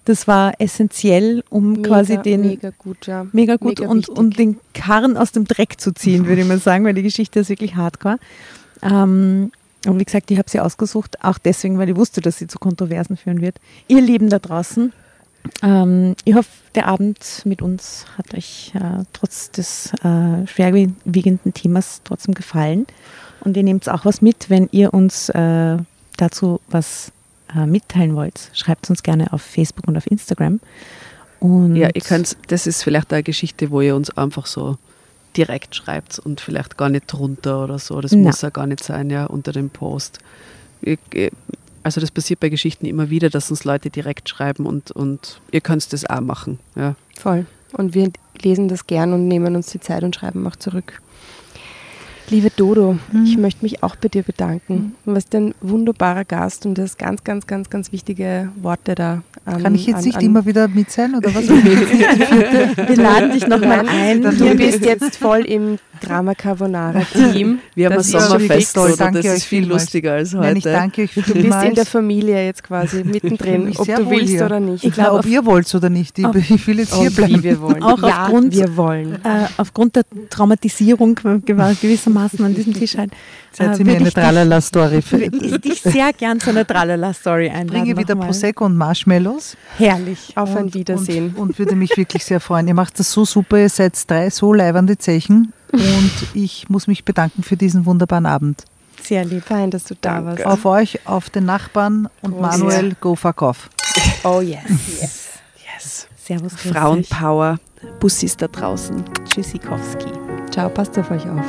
Das war essentiell, um Mega, quasi den mega gut, ja. mega gut Mega und, wichtig. und den Karren aus dem Dreck zu ziehen, würde ich mal sagen, weil die Geschichte ist wirklich hardcore. Ähm, und wie gesagt, ich habe sie ausgesucht, auch deswegen, weil ich wusste, dass sie zu Kontroversen führen wird. Ihr Lieben da draußen, ähm, ich hoffe, der Abend mit uns hat euch äh, trotz des äh, schwerwiegenden Themas trotzdem gefallen. Und ihr nehmt auch was mit, wenn ihr uns äh, dazu was äh, mitteilen wollt. Schreibt uns gerne auf Facebook und auf Instagram. Und Ja, ihr könnt, das ist vielleicht eine Geschichte, wo ihr uns einfach so direkt schreibt und vielleicht gar nicht drunter oder so. Das Na. muss ja gar nicht sein, ja, unter dem Post. Ich, ich, also das passiert bei Geschichten immer wieder, dass uns Leute direkt schreiben und, und ihr könnt das auch machen. Ja. Voll. Und wir lesen das gern und nehmen uns die Zeit und schreiben auch zurück. Liebe Dodo, Mhm. ich möchte mich auch bei dir bedanken. Du warst ein wunderbarer Gast und du hast ganz, ganz, ganz, ganz wichtige Worte da. An, Kann ich jetzt an, nicht an immer wieder mit sein oder was? wir laden dich nochmal ein. Du bist jetzt voll im Drama Carbonara Team. Wir haben ein Das ist Sommerfest, toll. oder? Danke Das euch ist viel vielmals. lustiger als heute. Nein, ich danke euch Du bist in vielmals. der Familie jetzt quasi mittendrin, Ich ob sehr du wohl willst hier. oder nicht. Ich Ich glaube, ob ihr wollt oder nicht. Ich, Auf- ich will jetzt hier Und bleiben. wie wir wollen. Auch ja, aufgrund- wir wollen. Äh, aufgrund der Traumatisierung gewissermaßen an diesem Tisch halt, Seid äh, ihr mir würde eine ich dich- Tralala-Story. würde ich dich sehr gern zu einer Tralala-Story einladen. Bringe wieder nochmal. Prosecco und Marshmallows. Herrlich. Auf ein und, Wiedersehen. Und, und würde mich wirklich sehr freuen. Ihr macht das so super, ihr seid drei so leibernde Zechen und ich muss mich bedanken für diesen wunderbaren Abend. Sehr lieb. Fein, dass du da warst. Auf euch, auf den Nachbarn und Groß. Manuel, go fuck off. Oh yes. yes. Yes. Servus, grüß euch. Frauenpower, Bussis da draußen. Tschüssikowski. Ciao, passt auf euch auf.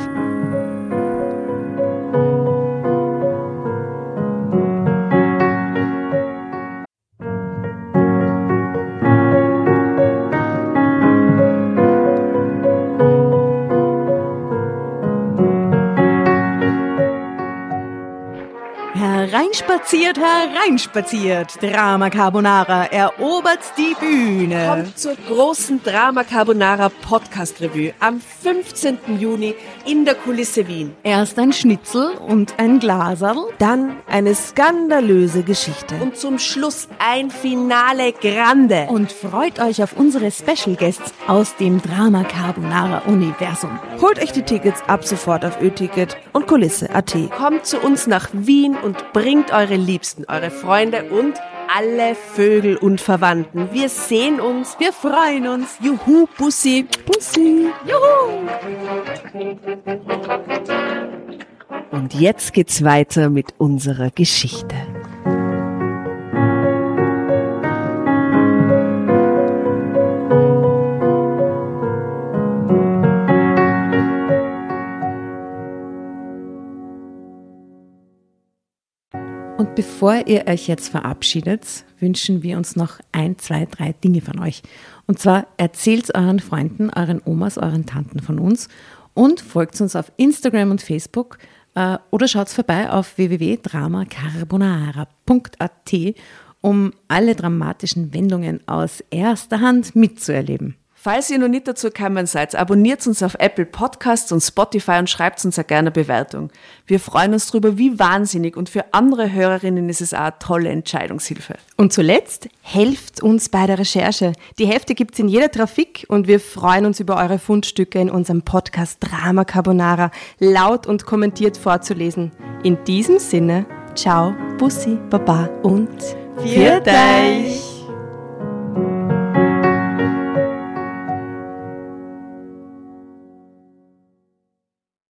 Hereinspaziert, hereinspaziert. Drama Carbonara erobert die Bühne. Kommt zur großen Drama Carbonara Podcast Revue am fünfzehnten Juni in der Kulisse Wien. Erst ein Schnitzel und ein Glaserl. Dann eine skandalöse Geschichte. Und zum Schluss ein Finale Grande. Und freut euch auf unsere Special Guests aus dem Drama Carbonara Universum. Holt euch die Tickets ab sofort auf Ö-Ticket und Kulisse punkt at. Kommt zu uns nach Wien und bringt eure Liebsten, eure Freunde und alle Vögel und Verwandten. Wir sehen uns. Wir freuen uns. Juhu, Bussi. Bussi. Und jetzt geht's weiter mit unserer Geschichte. Und bevor ihr euch jetzt verabschiedet, wünschen wir uns noch ein, zwei, drei Dinge von euch. Und zwar erzählt euren Freunden, euren Omas, euren Tanten von uns und folgt uns auf Instagram und Facebook äh, oder schaut vorbei auf w w w punkt drama carbonara punkt a t, um alle dramatischen Wendungen aus erster Hand mitzuerleben. Falls ihr noch nicht dazu gekommen seid, abonniert uns auf Apple Podcasts und Spotify und schreibt uns eine gerne Bewertung. Wir freuen uns darüber wie wahnsinnig und für andere Hörerinnen ist es auch eine tolle Entscheidungshilfe. Und zuletzt, helft uns bei der Recherche. Die Hefte gibt's in jeder Trafik und wir freuen uns über eure Fundstücke in unserem Podcast Drama Carbonara laut und kommentiert vorzulesen. In diesem Sinne, ciao, Bussi, Baba und Viert euch!